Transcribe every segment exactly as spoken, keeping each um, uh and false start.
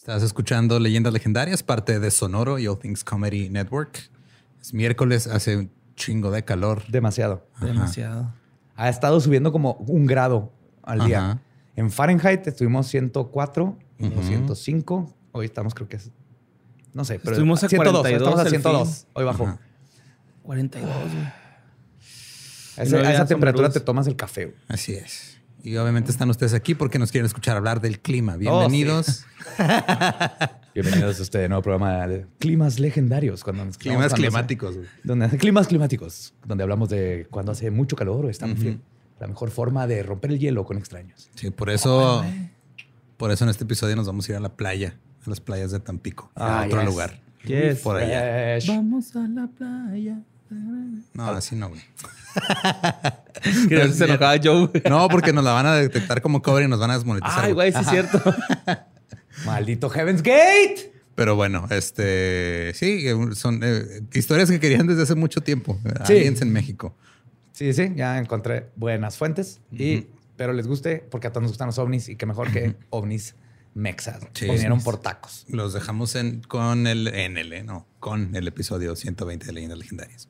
Estás escuchando Leyendas Legendarias, parte de Sonoro y All Things Comedy Network. Es miércoles, hace un chingo de calor. Demasiado. Ajá. Demasiado. Ha estado subiendo como un grado al día. Ajá. En Fahrenheit estuvimos ciento cuatro, Ujú. ciento cinco. Hoy estamos, creo que es... No sé, pero... Estuvimos a ciento dos, cuarenta y dos estamos a el ciento dos. fin. Hoy bajó. Ajá. cuarenta y dos, güey. A, Y ese- no a había esa temperatura sombreros. te tomas el café. güey. Así es. Y obviamente están ustedes aquí porque nos quieren escuchar hablar del clima. Oh, Bienvenidos. Bienvenidos a este nuevo programa de Climas Legendarios. Cuando nos- Climas cuando climáticos, güey. hace- donde, climas climáticos. Donde hablamos de cuando hace mucho calor o está muy Ujú. frío. La mejor forma de romper el hielo con extraños. Sí, por eso, por eso en este episodio nos vamos a ir a la playa, a las playas de Tampico, a Ah, otro yes. lugar. Yes. Por allá. Fresh. Vamos a la playa. No, así no, güey. Que se enojaba Joe, güey. No, porque nos la van a detectar como cover y nos van a desmonetizar. Ay, güey. güey, sí es cierto. Maldito Heaven's Gate. Pero bueno, este sí, son eh, historias que querían desde hace mucho tiempo. Sí. Aliens en México. Sí, sí, ya encontré buenas fuentes. y, pero les guste porque a todos nos gustan los ovnis y qué mejor que ovnis mexas. Sí, Vinieron ovnis. por tacos. Los dejamos en, con el en el, eh, no, con el episodio ciento veinte de Leyendas Legendarias.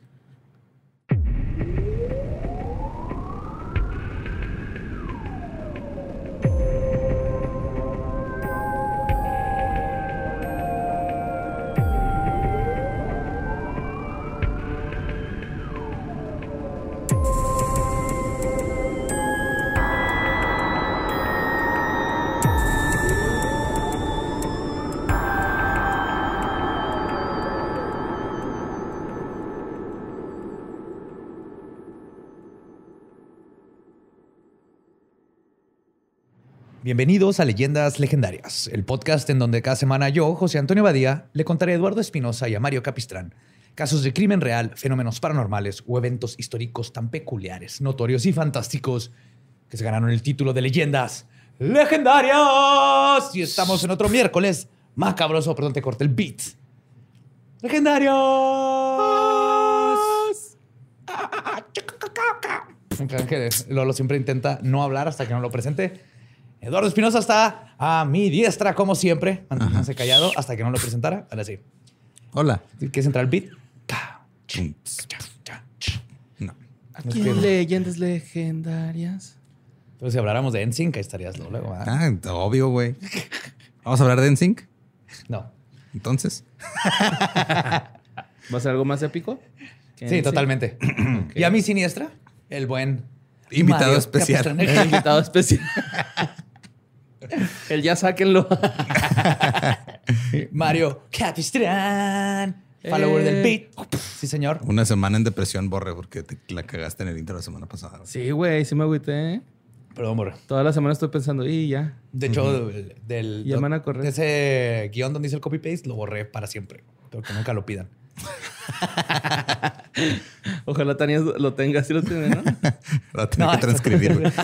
Bienvenidos a Leyendas Legendarias, el podcast en donde cada semana yo, José Antonio Badía, le contaré a Eduardo Espinosa y a Mario Capistrán casos de crimen real, fenómenos paranormales o eventos históricos tan peculiares, notorios y fantásticos que se ganaron el título de Leyendas Legendarias. Y estamos en otro miércoles macabroso. Perdón, te corté el beat. ¡Legendarios! Creo que Lolo siempre intenta no hablar hasta que no lo presente. Eduardo Espinosa está a mi diestra, como siempre, manteniéndose callado hasta que no lo presentara. Ahora sí. Hola. ¿Quieres entrar al beat? No. Aquí en Leyendas Legendarias. Pero si habláramos de N Sync, ahí estarías luego. ¿verdad? Ah, obvio, güey. Vamos a hablar de N Sync. No. Entonces, ¿Va a ser algo más épico? ¿Que Sí, en totalmente. Y a mi siniestra, el buen Invitado Mario especial. Capistrán. El invitado especial. El ya sáquenlo. Mario Capistrán, follower Eh. del beat. Sí, señor. una semana en depresión, Borre, porque te la cagaste en el intro la semana pasada. güey. Sí, güey, sí me agüité. ¿eh? Perdón, borre. Toda la semana estoy pensando, y ya. De hecho, del, del- Ya me van a correr. de ese guión donde hice el copy-paste, lo borré para siempre. Pero que nunca lo pidan. Ojalá Tania lo tenga, así lo tiene, ¿no? Va a tener No, que transcribir, güey.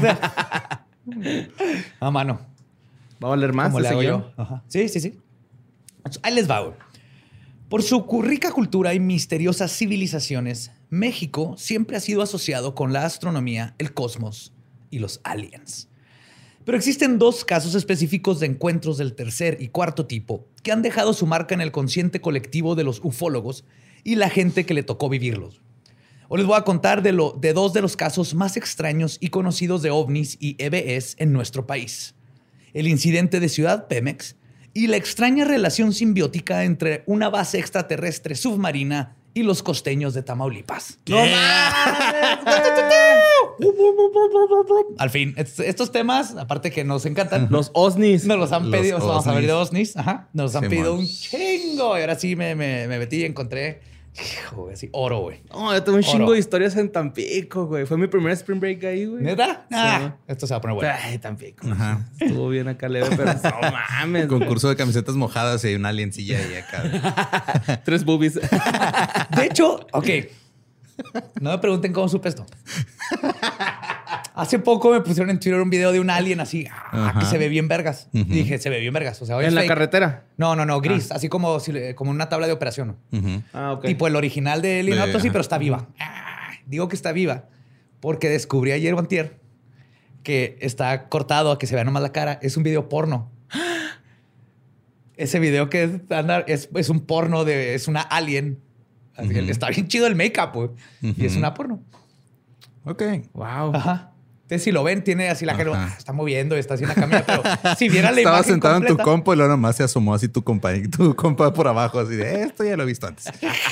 A mano. Va a valer más Como le ese hago guión. yo. Ajá. Sí, sí, sí. Ahí les va, güey. Por su rica cultura y misteriosas civilizaciones, México siempre ha sido asociado con la astronomía, el cosmos y los aliens. Pero existen dos casos específicos de encuentros del tercer y cuarto tipo que han dejado su marca en el consciente colectivo de los ufólogos y la gente que le tocó vivirlos. Hoy les voy a contar de, lo, de dos de los casos más extraños y conocidos de ovnis y E V Es en nuestro país. El incidente de Ciudad Pemex y la extraña relación simbiótica entre una base extraterrestre submarina y los costeños de Tamaulipas. ¡No mames, güey! Al fin, est- estos temas, aparte que nos encantan, Los OSNIs. nos los han Los pedido, vamos a ver de ovnis. OSNIs, ajá, nos han Simón. pedido un chingo. Y ahora sí me, me, me metí y encontré, hijo, güey, así, oro, güey. No, yo tengo un Oro. chingo de historias en Tampico, güey. Fue mi primer spring break ahí, güey. ¿Neta? Ah, Sí. esto se va a poner bueno. Ay, Tampico. Ajá. Estuvo bien acá leve, pero no mames. güey. Concurso de camisetas mojadas y hay una aliencilla ahí acá. Tres boobies. De hecho, ok. No me pregunten cómo supe esto. Hace poco me pusieron en Twitter un video de un alien así, ah, Ajá. que se ve bien vergas. Ujú. Y dije, se ve bien vergas. O sea, hoy En es la fake. carretera. No, no, no, gris. Así como, si le- como una tabla de operación. Ujú. Ah, ok. Tipo el original de Alien De- Autopsy, ajá. pero está viva. Ah, digo que está viva porque descubrí ayer o antier que está cortado a que se vea nomás la cara. Es un video porno. Ese video que es, anda- es, es un porno de... Es una alien. Así que Ujú. está bien chido el make-up, güey. Y es Ujú. una porno. Ok. Wow. Ajá. Entonces, si lo ven, tiene así la cara, Ajá. ah, está moviendo, está haciendo la camina, pero si viera la Estaba imagen sentado en tu completa- compa y luego nomás se asomó así tu compa, tu compa por abajo, así de esto ya lo he visto antes.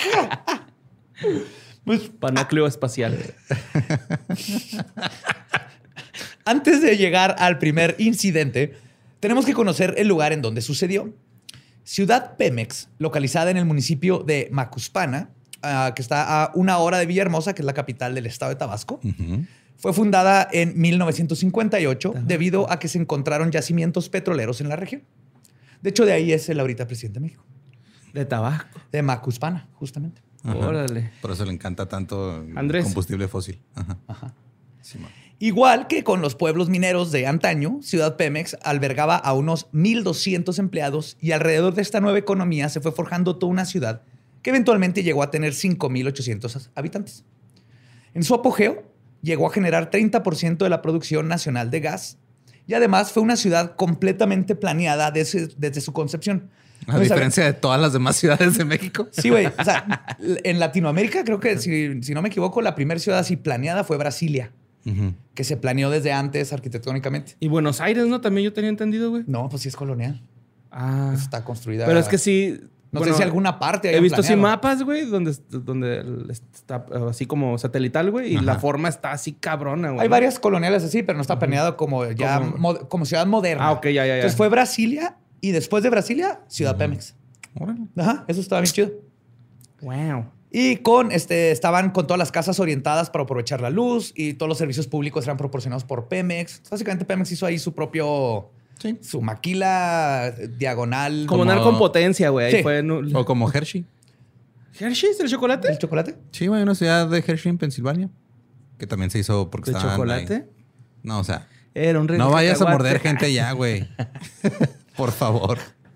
Pues, Panacleo espacial. antes de llegar al primer incidente, tenemos que conocer el lugar en donde sucedió. Ciudad Pemex, localizada en el municipio de Macuspana, uh, que está a una hora de Villahermosa, que es la capital del estado de Tabasco, Ujú. fue fundada en mil novecientos cincuenta y ocho debido a que se encontraron yacimientos petroleros en la región. De hecho, de ahí es el ahorita presidente de México, De Tabasco. de Macuspana, justamente. Ajá. Órale. Por eso le encanta tanto el Andrés. combustible fósil. Ajá. Ajá. Sí, man. Igual que con los pueblos mineros de antaño, Ciudad Pemex albergaba a unos mil doscientos empleados y alrededor de esta nueva economía se fue forjando toda una ciudad que eventualmente llegó a tener cinco mil ochocientos habitantes. En su apogeo, llegó a generar treinta por ciento de la producción nacional de gas y además fue una ciudad completamente planeada desde, desde su concepción. A Entonces, diferencia de todas las demás ciudades de México. Sí, güey. O sea, en Latinoamérica creo que, si, si no me equivoco, la primera ciudad así planeada fue Brasilia, Ujú. que se planeó desde antes arquitectónicamente. Y Buenos Aires, ¿no? También yo tenía entendido, güey. No, pues sí es colonial. Ah. Está construida. Pero es que sí. No bueno, sé si alguna parte He hayan visto así planeado. mapas, güey, donde, donde está eh, así como satelital, güey, y Ajá. la forma está así cabrona, güey. Hay varias coloniales así, pero no está planeado como ya Como- mo- como ciudad moderna. Ah, ok, ya, ya, ya. Entonces fue Brasilia y después de Brasilia, Ciudad Pemex. Órale. Ajá, eso estaba bien chido. Wow. Y con este estaban con todas las casas orientadas para aprovechar la luz y todos los servicios públicos eran proporcionados por Pemex. Básicamente Pemex hizo ahí su propio Sí. su maquila eh, diagonal. Como, Como- narcopotencia, güey. Ahí Sí. fue en un- O como Hershey. ¿Hershey's, el chocolate? ¿El chocolate? Sí, güey, una ciudad de Hershey en Pensilvania. Que también se hizo porque ¿De estaban chocolate? ahí. No, o sea, Era un rey no de vayas a cacahuate. morder gente ya, güey. Por favor.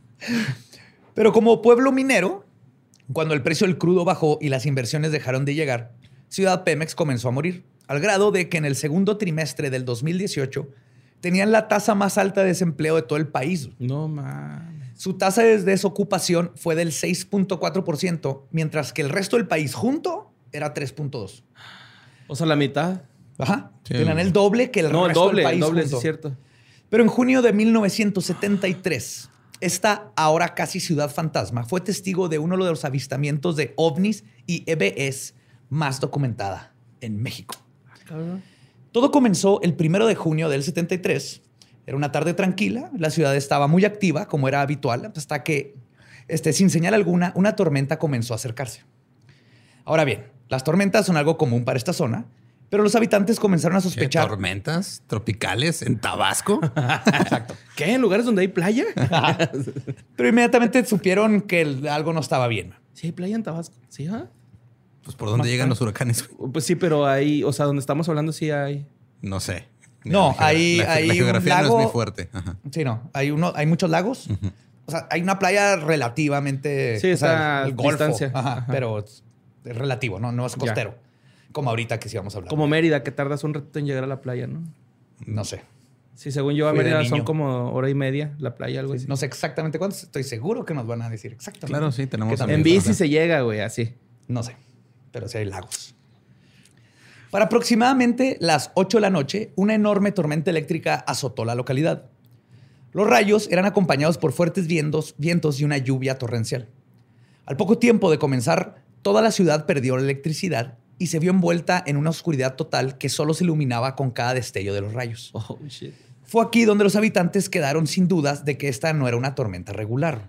Pero como pueblo minero, cuando el precio del crudo bajó y las inversiones dejaron de llegar, Ciudad Pemex comenzó a morir, al grado de que en el segundo trimestre del dos mil dieciocho tenían la tasa más alta de desempleo de todo el país. No mames. Su tasa de desocupación fue del seis punto cuatro por ciento, mientras que el resto del país junto era tres punto dos por ciento. O sea, la mitad. Ajá. Sí. Tenían el doble que el No, el resto doble, del el país doble, sí junto. es cierto. Pero en junio de mil novecientos setenta y tres, esta ahora casi ciudad fantasma fue testigo de uno de los avistamientos de ovnis y E B Es más documentada en México. Cabrón. Todo comenzó el primero de junio del setenta y tres. Era una tarde tranquila, la ciudad estaba muy activa, como era habitual, hasta que, este, sin señal alguna, una tormenta comenzó a acercarse. Ahora bien, las tormentas son algo común para esta zona, pero los habitantes comenzaron a ¿Qué, sospechar. tormentas tropicales en Tabasco? Exacto. ¿Qué? ¿En lugares donde hay playa? Pero inmediatamente supieron que el- algo no estaba bien. Sí, hay playa en Tabasco. ¿Sí, ah? Pues por dónde llegan los huracanes, güey? Pues sí, pero ahí, o sea, donde estamos hablando sí hay. No sé. No, La geogra- hay- la, ge- hay la un geografía no lago- es muy fuerte. Ajá. Sí, no. Hay, uno, hay muchos lagos. O sea, hay una playa relativamente... Sí, o está sea, a el Golfo. distancia. Ajá, Ajá. pero es es relativo, ¿no? No es Ya. costero. Como ahorita que sí vamos a hablar. Como Mérida, que tardas un rato en llegar a la playa, ¿no? No sé. Sí, según yo, a Fui de Mérida son niño. como hora y media la playa, algo así. No sé exactamente cuántos. Estoy seguro que nos van a decir exactamente. Claro, sí, tenemos ¿Qué tan- En amigos, bici ¿verdad? se llega, güey, así. No sé, pero sí hay lagos. Para aproximadamente las ocho de la noche, una enorme tormenta eléctrica azotó la localidad. Los rayos eran acompañados por fuertes vientos, vientos y una lluvia torrencial. Al poco tiempo de comenzar, toda la ciudad perdió la electricidad y se vio envuelta en una oscuridad total que solo se iluminaba con cada destello de los rayos. Oh, shit. Fue aquí donde los habitantes quedaron sin dudas de que esta no era una tormenta regular.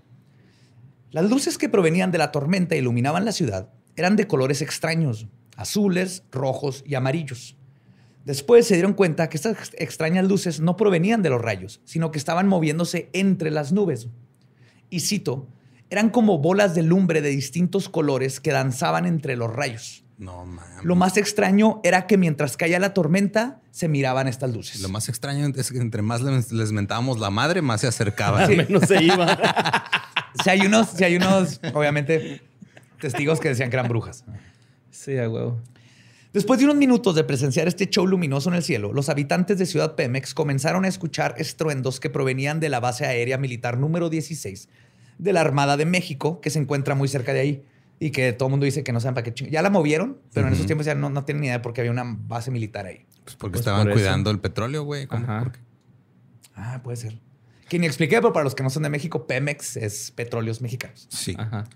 Las luces que provenían de la tormenta e iluminaban la ciudad eran de colores extraños, azules, rojos y amarillos. Después se dieron cuenta que estas extrañas luces no provenían de los rayos, sino que estaban moviéndose entre las nubes. Y cito, eran como bolas de lumbre de distintos colores que danzaban entre los rayos. No, mames. Lo más extraño era que mientras caía la tormenta, se miraban estas luces. Lo más extraño es que entre más les, les mentábamos la madre, más se acercaban. Sí. Menos se iba. Si hay unos, si hay unos, obviamente, testigos que decían que eran brujas. Sí, a huevo. Después de unos minutos de presenciar este show luminoso en el cielo, los habitantes de Ciudad Pemex comenzaron a escuchar estruendos que provenían de la base aérea militar número dieciséis, de la Armada de México, que se encuentra muy cerca de ahí. Y que todo el mundo dice que no saben para qué ching... Ya la movieron, pero uh-huh. en esos tiempos ya no, no tienen ni idea porque había una base militar ahí. Pues porque pues estaban por cuidando el petróleo, güey. Ah, puede ser. Que ni expliqué, pero para los que no son de México, Pemex es Petróleos Mexicanos. Sí. Ajá.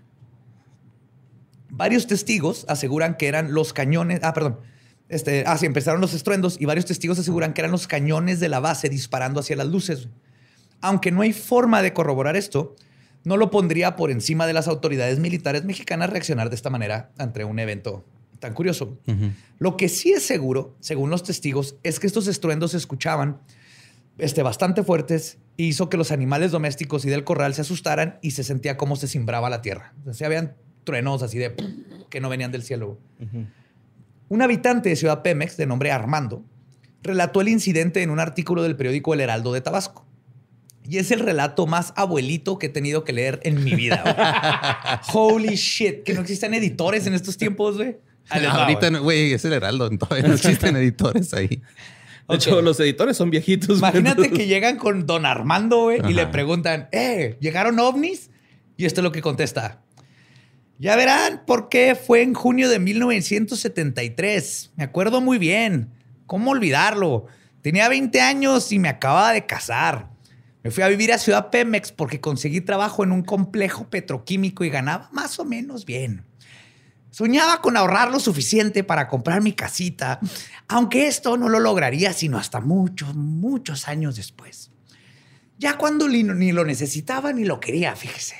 Varios testigos aseguran que eran los cañones... Ah, perdón. Este, ah, sí, empezaron los estruendos y varios testigos aseguran que eran los cañones de la base disparando hacia las luces. Aunque no hay forma de corroborar esto, no lo pondría por encima de las autoridades militares mexicanas reaccionar de esta manera ante un evento tan curioso. Uh-huh. Lo que sí es seguro, según los testigos, es que estos estruendos se escuchaban este, bastante fuertes y hizo que los animales domésticos y del corral se asustaran y se sentía como se cimbraba la tierra. O sea, habían truenos así de que no venían del cielo. Uh-huh. Un habitante de Ciudad Pemex, de nombre Armando, relató el incidente en un artículo del periódico El Heraldo de Tabasco. Y es el relato más abuelito que he tenido que leer en mi vida. Holy shit. Que no existen editores en estos tiempos, güey. Ahorita, güey, es el Heraldo. Todavía no existen editores ahí. De okay. hecho, los editores son viejitos. Imagínate que llegan con don Armando, güey, y le preguntan, eh, ¿llegaron ovnis? Y esto es lo que contesta. Ya verán por qué fue en junio de mil novecientos setenta y tres. Me acuerdo muy bien. ¿Cómo olvidarlo? Tenía veinte años y me acababa de casar. Me fui a vivir a Ciudad Pemex porque conseguí trabajo en un complejo petroquímico y ganaba más o menos bien. Soñaba con ahorrar lo suficiente para comprar mi casita, aunque esto no lo lograría sino hasta muchos, muchos años después. Ya cuando ni lo necesitaba ni lo quería, fíjese.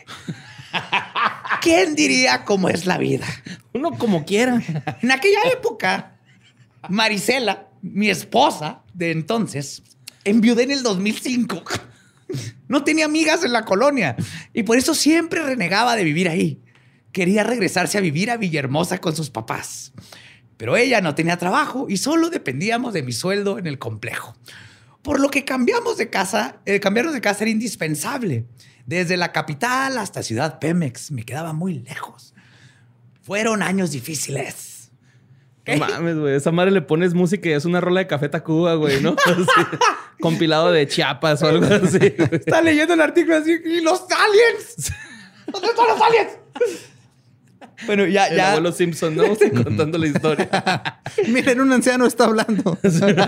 ¿Quién diría cómo es la vida? Uno como quiera. En aquella época, Marisela, mi esposa de entonces, enviudé en el dos mil cinco. No tenía amigas en la colonia y por eso siempre renegaba de vivir ahí. Quería regresarse a vivir a Villahermosa con sus papás. Pero ella no tenía trabajo y solo dependíamos de mi sueldo en el complejo. Por lo que cambiamos de casa, eh, cambiarnos de casa era indispensable. Desde la capital hasta Ciudad Pemex me quedaba muy lejos. Fueron años difíciles. No mames, güey. Esa madre le pones música y es una rola de Café Tacuba, güey, ¿no? Así, compilado de Chiapas o algo así. Güey. Está leyendo el artículo así. ¡Y los aliens! ¿Dónde están los aliens? Bueno, ya, el ya. El abuelo Simpson, ¿no? Contando la historia. Miren, un anciano está hablando.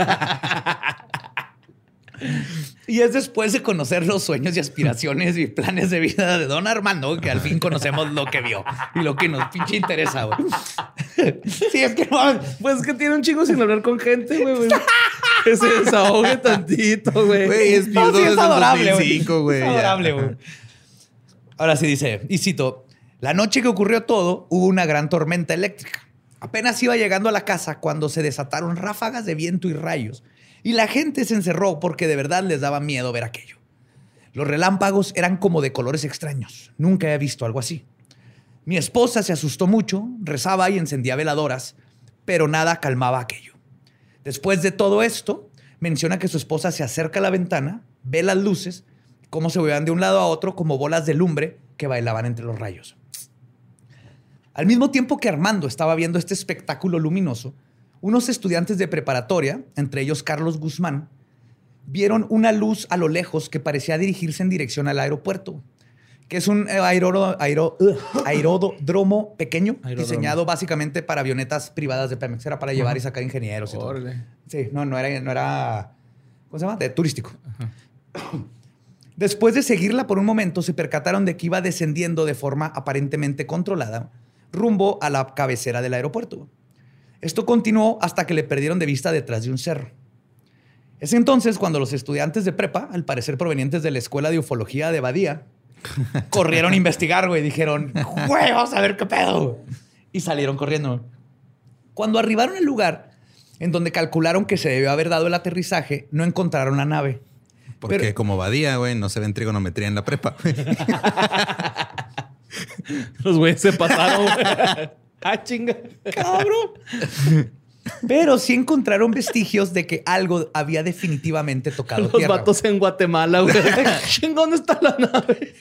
Y es después de conocer los sueños y aspiraciones y planes de vida de don Armando que al fin conocemos lo que vio y lo que nos pinche interesa, güey. Sí, es que no... Pues es que tiene un chingo sin hablar con gente, güey. Que se desahogue tantito, güey. Güey, es viudo no, sí, es desde adorable, el dos mil cinco, güey. Es adorable, güey. Ahora sí dice, y cito, la noche que ocurrió todo, hubo una gran tormenta eléctrica. Apenas iba llegando a la casa cuando se desataron ráfagas de viento y rayos. Y la gente se encerró porque de verdad les daba miedo ver aquello. Los relámpagos eran como de colores extraños. Nunca había visto algo así. Mi esposa se asustó mucho, rezaba y encendía veladoras, pero nada calmaba aquello. Después de todo esto, menciona que su esposa se acerca a la ventana, ve las luces, cómo se movían de un lado a otro como bolas de lumbre que bailaban entre los rayos. Al mismo tiempo que Armando estaba viendo este espectáculo luminoso, unos estudiantes de preparatoria, entre ellos Carlos Guzmán, vieron una luz a lo lejos que parecía dirigirse en dirección al aeropuerto, que es un aeródromo, aero, uh, aeródromo pequeño, aeródromo. Diseñado básicamente para avionetas privadas de Pemex. Era para llevar uh-huh. y sacar ingenieros y Orle. todo. Sí, no, no era, no era, ¿cómo se llama? De turístico. Uh-huh. Después de seguirla por un momento, se percataron de que iba descendiendo de forma aparentemente controlada rumbo a la cabecera del aeropuerto. Esto continuó hasta que le perdieron de vista detrás de un cerro. Es entonces cuando los estudiantes de prepa, al parecer provenientes de la Escuela de Ufología de Badía, corrieron a investigar, güey. Dijeron, güey, vamos a ver qué pedo. Y salieron corriendo. Cuando arribaron al lugar en donde calcularon que se debió haber dado el aterrizaje, no encontraron la nave. Porque Pero, como Badía, güey, no se ve en trigonometría en la prepa. Los güeyes se pasaron, güey. Ah, chinga. Cabrón. Pero sí encontraron vestigios de que algo había definitivamente tocado Los tierra. Los vatos en Guatemala, güey. ¿Dónde está la nave?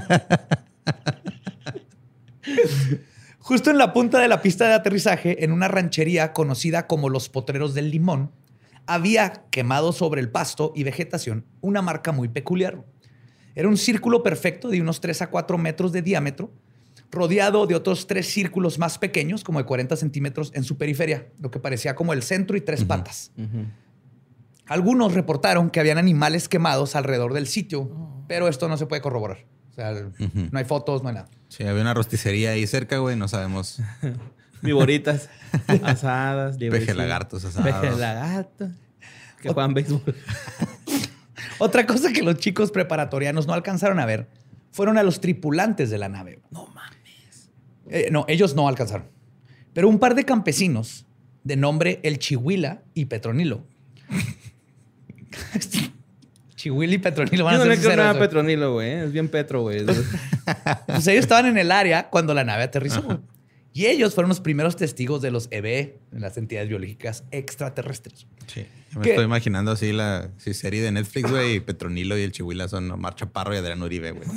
Justo en la punta de la pista de aterrizaje, en una ranchería conocida como Los Potreros del Limón, había quemado sobre el pasto y vegetación una marca muy peculiar. Era un círculo perfecto de unos tres a cuatro metros de diámetro, rodeado de otros tres círculos más pequeños, como de cuarenta centímetros, en su periferia, lo que parecía como el centro y tres uh-huh. patas. Uh-huh. Algunos reportaron que habían animales quemados alrededor del sitio, oh. pero esto no se puede corroborar. O sea, uh-huh. no hay fotos, no hay nada. Sí, había una rosticería ahí cerca, güey, no sabemos. Viboritas asadas. Peje lagartos asados. Peje lagartos. Que juegan béisbol. Otra cosa que los chicos preparatorianos no alcanzaron a ver fueron a los tripulantes de la nave. No mames. Eh, no, ellos no alcanzaron. Pero un par de campesinos de nombre El Chihuila y Petronilo. Chihuila y Petronilo van Yo a no ser le creo nada a sinceros, güey. Petronilo, güey. Es bien Petro, güey. Pues ellos estaban en el área cuando la nave aterrizó. Ajá. Y ellos fueron los primeros testigos de los E B E, las entidades biológicas extraterrestres. Sí. Yo me ¿Qué? Estoy imaginando así la sí, serie de Netflix, güey, y Petronilo y el Chihuila son Omar Chaparro y Adrián Uribe, güey.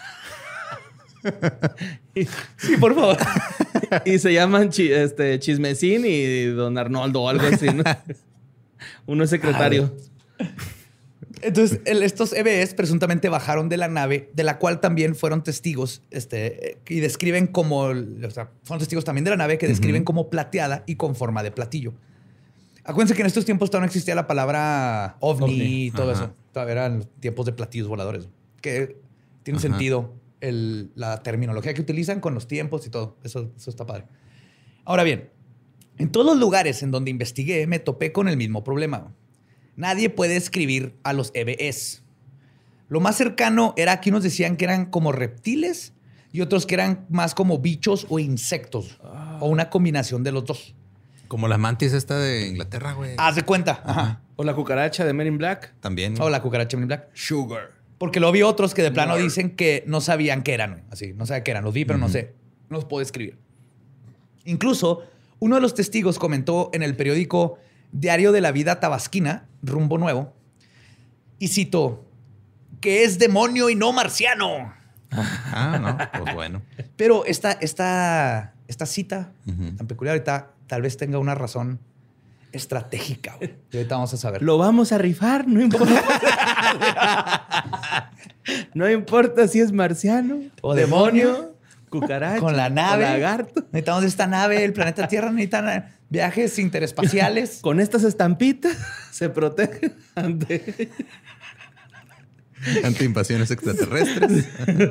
Sí, por favor. Y se llaman chi, este, Chismecín y Don Arnoldo o algo así, ¿no? Uno es secretario. Ah, Entonces, el, estos E B Es presuntamente bajaron de la nave, de la cual también fueron testigos, este, y describen como, o sea, fueron testigos también de la nave que describen uh-huh. como plateada y con forma de platillo. Acuérdense que en estos tiempos todavía no existía la palabra ovni, ovni. y todo Ajá. eso. Todavía eran tiempos de platillos voladores. Que tiene Ajá. sentido el, la terminología que utilizan con los tiempos y todo. Eso, eso está padre. Ahora bien, en todos los lugares en donde investigué me topé con el mismo problema. Nadie puede escribir a los E B Es. Lo más cercano era que unos decían que eran como reptiles y otros que eran más como bichos o insectos. Oh. O una combinación de los dos. Como la mantis esta de Inglaterra, güey. Haz de cuenta. Ajá. O la cucaracha de Men in Black. También. O la cucaracha de Men in Black. Sugar. Porque lo vi otros que de plano dicen que no sabían qué eran. Así, no sabía qué eran. Los vi, pero uh-huh. no sé. No los puedo escribir. Incluso, uno de los testigos comentó en el periódico Diario de la Vida Tabasquina, Rumbo Nuevo, y citó que es demonio y no marciano. Ah, no, pues bueno. Pero esta, esta, esta cita uh-huh. tan peculiar ahorita tal vez tenga una razón estratégica. Güey. Y ahorita vamos a saber. Lo vamos a rifar, no importa. No importa si es marciano o demonio, demonio cucaracha, con la nave, lagarto. Necesitamos esta nave, el planeta Tierra necesita viajes interespaciales. Con estas estampitas se protegen ante... ante invasiones extraterrestres.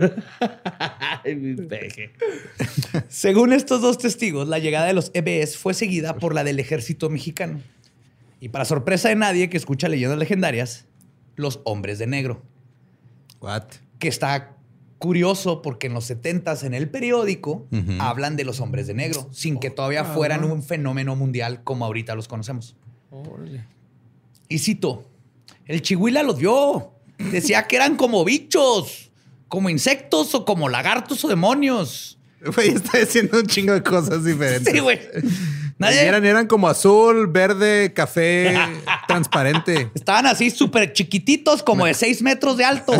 Ay, mi peje. Según estos dos testigos, la llegada de los E B Es fue seguida por la del ejército mexicano. Y para sorpresa de nadie que escucha leyendas legendarias, los hombres de negro. What? Que está curioso porque en los setentas en el periódico uh-huh. hablan de los hombres de negro sin que todavía oh, fueran un fenómeno mundial como ahorita los conocemos. Oh, y cito, el Chihuila los vio. Decía que eran como bichos, como insectos o como lagartos o demonios. Güey, está diciendo un chingo de cosas diferentes. Sí, güey. Nadie... Eran, eran como azul, verde, café, transparente. Estaban así súper chiquititos, como de seis metros de alto.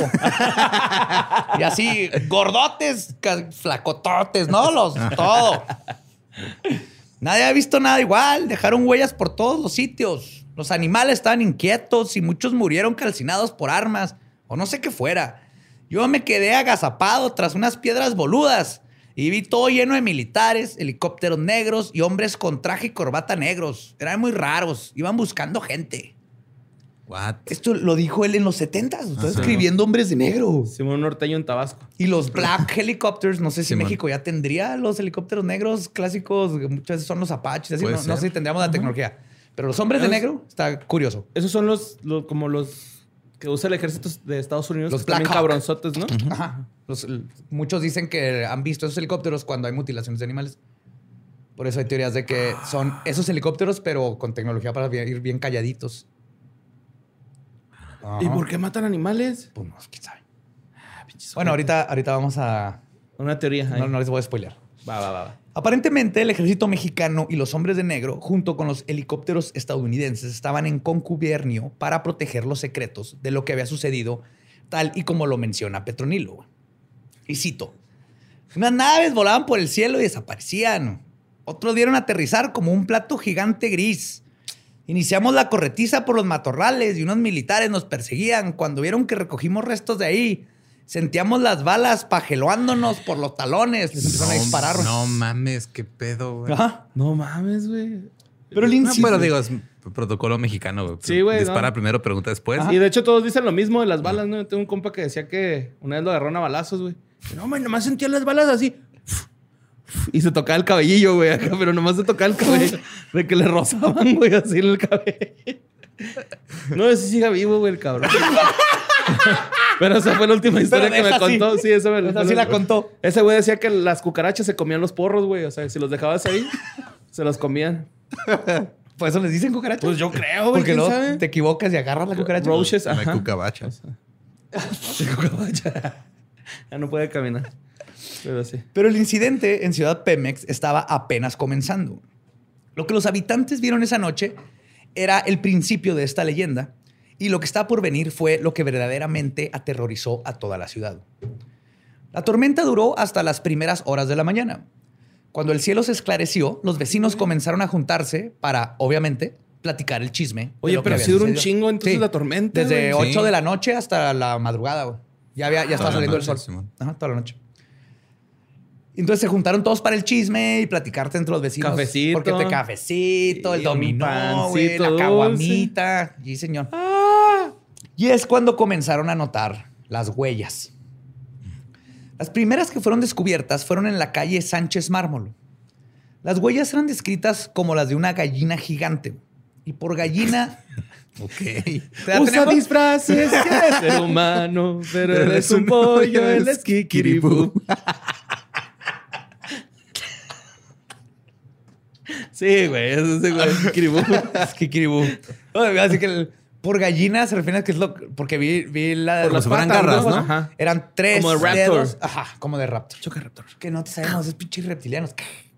Y así, gordotes, flacototes, ¿no? Los, todo. Nadie ha visto nada igual. Dejaron huellas por todos los sitios. Los animales estaban inquietos y muchos murieron calcinados por armas o no sé qué fuera. Yo me quedé agazapado tras unas piedras boludas y vi todo lleno de militares, helicópteros negros y hombres con traje y corbata negros. Eran muy raros. Iban buscando gente. What? Esto lo dijo él en los setentas. Estaba escribiendo hombres de negro. Simón Norteño en Tabasco. Y los Black Helicopters, no sé si Simón. México ya tendría los helicópteros negros clásicos. Muchas veces son los Apaches. Así, no, no sé si tendríamos la uh-huh. tecnología. Pero los hombres de negro, está curioso. Esos son los, los como los que usa el ejército de Estados Unidos. Los Black cabronzotes, ¿no? Uh-huh. Ajá. Los, muchos dicen que han visto esos helicópteros cuando hay mutilaciones de animales. Por eso hay teorías de que son esos helicópteros, pero con tecnología para ir bien calladitos. Uh-huh. ¿Y por qué matan animales? Pues no, quién sabe. Ah, bueno, ahorita, ahorita vamos a... Una teoría. No, no les voy a spoilear. Va, va, va. Aparentemente, el ejército mexicano y los hombres de negro, junto con los helicópteros estadounidenses, estaban en concubernio para proteger los secretos de lo que había sucedido, tal y como lo menciona Petronilo. Y cito, unas naves volaban por el cielo y desaparecían. Otros dieron a aterrizar como un plato gigante gris. Iniciamos la corretiza por los matorrales y unos militares nos perseguían. Cuando vieron que recogimos restos de ahí, Sentíamos las balas pajeloándonos por los talones. Les empezaron no, a disparar. Güey. No mames, qué pedo, güey. Ajá. No mames, güey. Pero el No, incidente... pero digo, es protocolo mexicano, güey. Sí, güey, Dispara no. primero, pregunta después. Y de hecho todos dicen lo mismo de las balas, ¿no? Yo tengo un compa que decía que una vez lo agarraron a balazos, güey. No, man, nomás sentía las balas así. Y se tocaba el cabellillo, güey, acá, pero nomás se tocaba el cabello. De que le rozaban, güey, así en el cabello. No, ese siga vivo, güey, el cabrón. Pero esa fue la última historia Pero que me esa sí. contó. Sí, esa me Esa sí la contó. Ese güey decía que las cucarachas se comían los porros, güey. O sea, si los dejabas ahí, se los comían. Por eso les dicen cucarachas. Pues yo creo, güey. Porque ¿quién luego sabe? te equivocas y agarras la cucaracha. Roaches, Una ajá. cucabacha. Ya no puede caminar. Pero sí. Pero el incidente en Ciudad Pemex estaba apenas comenzando. Lo que los habitantes vieron esa noche era el principio de esta leyenda y lo que estaba por venir fue lo que verdaderamente aterrorizó a toda la ciudad. La tormenta duró hasta las primeras horas de la mañana. Cuando el cielo se esclareció, los vecinos comenzaron a juntarse para, obviamente, platicar el chisme. de Oye, lo que pero había sí duró un sucedido. chingo entonces Sí. la tormenta. Desde güey. ocho Sí. de la noche hasta la madrugada, güey. Ya, había, ya estaba Toda la saliendo el noche, sol. Simón. Ajá, toda la noche. Entonces se juntaron todos para el chisme y platicar entre los vecinos. Cafecito. Porque te cafecito, el Y un dominó, güey, pancito la dulce. caguamita. Sí, señor. Y es cuando comenzaron a notar las huellas. Las primeras que fueron descubiertas fueron en la calle Sánchez Mármol. Las huellas eran descritas como las de una gallina gigante. Y por gallina... Ok. ¿Te da Usa tenemos? disfraces que es ser humano, pero él es un pollo, él es kikiribú. Sí, güey, eso es igual, kikiribú. Es kikiribú. Oye, así que el- por gallina se refiere a que es lo... Porque vi, vi la... Por Como las si fueran patas, garras, ¿no? Ajá. Eran tres Como de raptor. dedos. Ajá, como de raptor. Choca raptor. Que no te sabemos, es pinches reptilianos.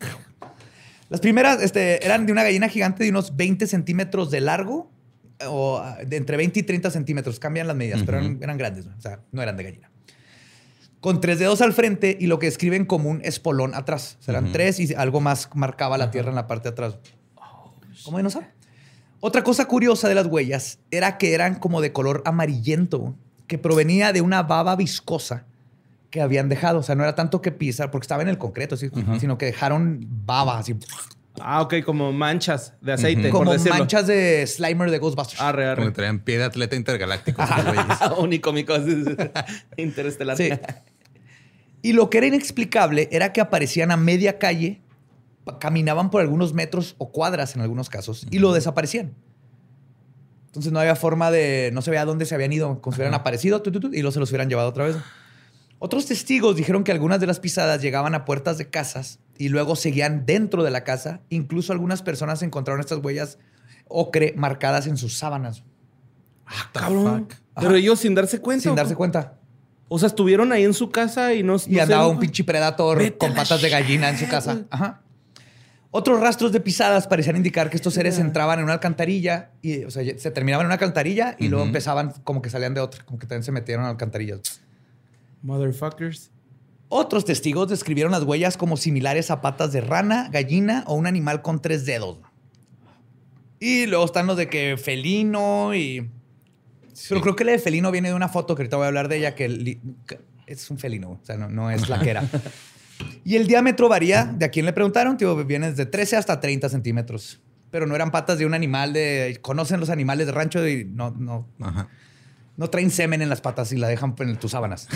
Las primeras este, eran de una gallina gigante de unos veinte centímetros de largo o ah, de entre veinte y treinta centímetros. Cambian las medidas, pero eran, eran grandes. ¿No? O sea, no eran de gallina. Con tres dedos al frente y lo que escriben como un espolón atrás. O sea, eran Ujú. tres y algo más marcaba la tierra en la parte de atrás. ¿Cómo dinosaurio? Otra cosa curiosa de las huellas era que eran como de color amarillento, que provenía de una baba viscosa que habían dejado. O sea, no era tanto que pisar, porque estaba en el concreto, ¿sí? Sino que dejaron baba, así, Ah, ok, como manchas de aceite, por como decirlo. manchas de Slimer de Ghostbusters. Arre, Como arre. que traían pie de atleta intergaláctico. esos güeyes. Unicómico. Interestelar. Sí. Y lo que era inexplicable era que aparecían a media calle, pa- caminaban por algunos metros o cuadras en algunos casos y lo desaparecían. Entonces no había forma de... No se veía dónde se habían ido. Como si hubieran aparecido tu, tu, tu, y luego se los hubieran llevado otra vez. Otros testigos dijeron que algunas de las pisadas llegaban a puertas de casas y luego seguían dentro de la casa. Incluso algunas personas encontraron estas huellas ocre marcadas en sus sábanas. Ah, cabrón. fuck? Pero Ajá. ellos sin darse cuenta. Sin ¿o darse cómo? cuenta. O sea, estuvieron ahí en su casa y no. Y no andaba se- un pinche predator Vete con a la patas de gallina en su casa. Ajá. Otros rastros de pisadas parecían indicar que estos seres entraban en una alcantarilla y, o sea, se terminaban en una alcantarilla y luego Ujú. empezaban como que salían de otra, como que también se metieron a alcantarillas. Motherfuckers. Otros testigos describieron las huellas como similares a patas de rana, gallina o un animal con tres dedos. Y luego están los de que felino y... Pero creo que la de felino viene de una foto que ahorita voy a hablar de ella, que, li- que es un felino, o sea, no, no es la que era. Y el diámetro varía, de a quién le preguntaron, tío, viene desde trece hasta treinta centímetros. Pero no eran patas de un animal de... Conocen los animales de rancho y no, no, Ajá. no traen semen en las patas y la dejan en tus sábanas.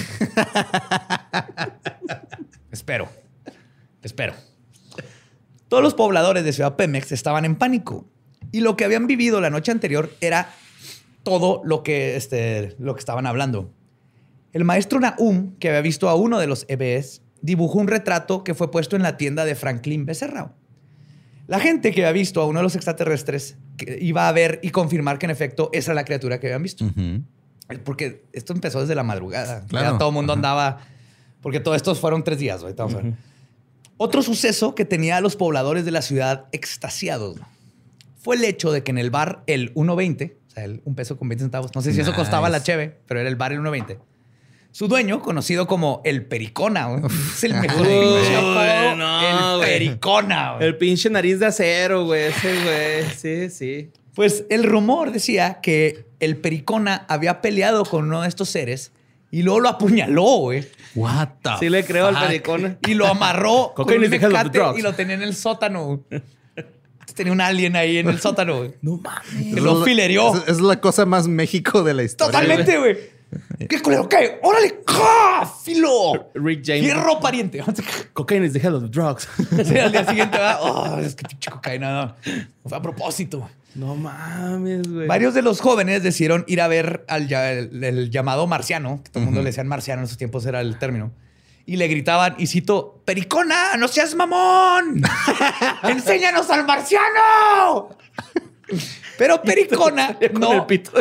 Espero. Espero. Todos los pobladores de Ciudad Pemex estaban en pánico. Y lo que habían vivido la noche anterior era todo lo que, este, lo que estaban hablando. El maestro Nahum, que había visto a uno de los E B Es, dibujó un retrato que fue puesto en la tienda de Franklin Becerra. La gente que había visto a uno de los extraterrestres que iba a ver y confirmar que en efecto esa era la criatura que habían visto. Ujú. Porque esto empezó desde la madrugada. Claro. Ya todo el mundo Ajá. andaba... Porque todos estos fueron tres días. Ahorita vamos a ver. Otro suceso que tenía a los pobladores de la ciudad extasiados fue el hecho de que en el bar el uno veinte, o sea, el un peso con veinte centavos, no sé si eso Nice. costaba la cheve, pero era el bar el uno veinte. Su dueño, conocido como el Pericona, güey, es el mejor Ay, pinche güey. apodo, No, el güey. Pericona. güey. El pinche nariz de acero, güey. Ese, güey. Sí, sí. Pues el rumor decía que el Pericona había peleado con uno de estos seres Y luego lo apuñaló, güey. What the Sí le creo al fuck? Pericona. Y lo amarró con Cocaine un is the hell of the mecate drugs. y lo tenía en el sótano. güey. Tenía un alien ahí en el sótano, güey. No mames. Que Es lo la- filerió. Es, es la cosa más México de la historia. Totalmente, güey. ¿Qué culero? ¿Qué? ¡Órale! ¡Ja! ¡Filo! Rick James. ¡Fierro, pariente! Cocaine is the hell of the drugs. Sí, al día siguiente, ¿verdad? Oh, es que pinche cocaína. No. Fue a propósito. No mames, güey. Varios de los jóvenes decidieron ir a ver al ya- el, el llamado marciano, que todo el mundo le decían marciano en esos tiempos, era el término. Y le gritaban, y cito, ¡Pericona, no seas mamón! ¡Enséñanos al marciano! Pero Pericona Con no. el pito.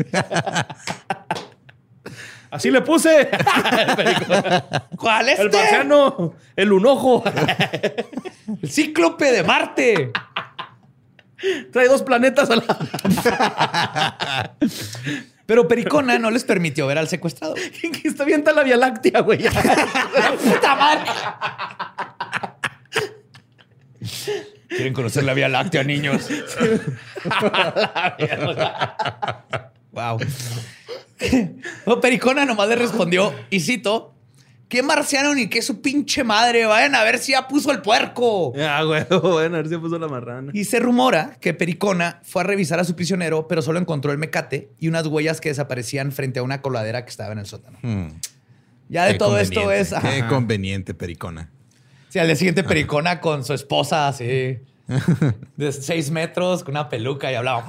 Así le puse. El Pericona. ¿Cuál es El este? marciano. El unojo. El cíclope de Marte. Trae dos planetas a la... Pero Pericona no les permitió ver al secuestrado. Está bien la Vía Láctea, güey. ¡Puta madre! ¿Quieren conocer la Vía Láctea, niños? Wow. No, Pericona nomás le respondió, y cito, ¿qué marciano ni qué su pinche madre? Vayan a ver si ya puso el puerco. Ah, güey. Bueno, a ver si puso la marrana. Y se rumora que Pericona fue a revisar a su prisionero, pero solo encontró el mecate y unas huellas que desaparecían frente a una coladera que estaba en el sótano. Hmm. Ya de Qué todo esto conveniente, es... Qué ajá. conveniente, Pericona. Sí, al día siguiente Pericona con su esposa así de seis metros, con una peluca y hablaba.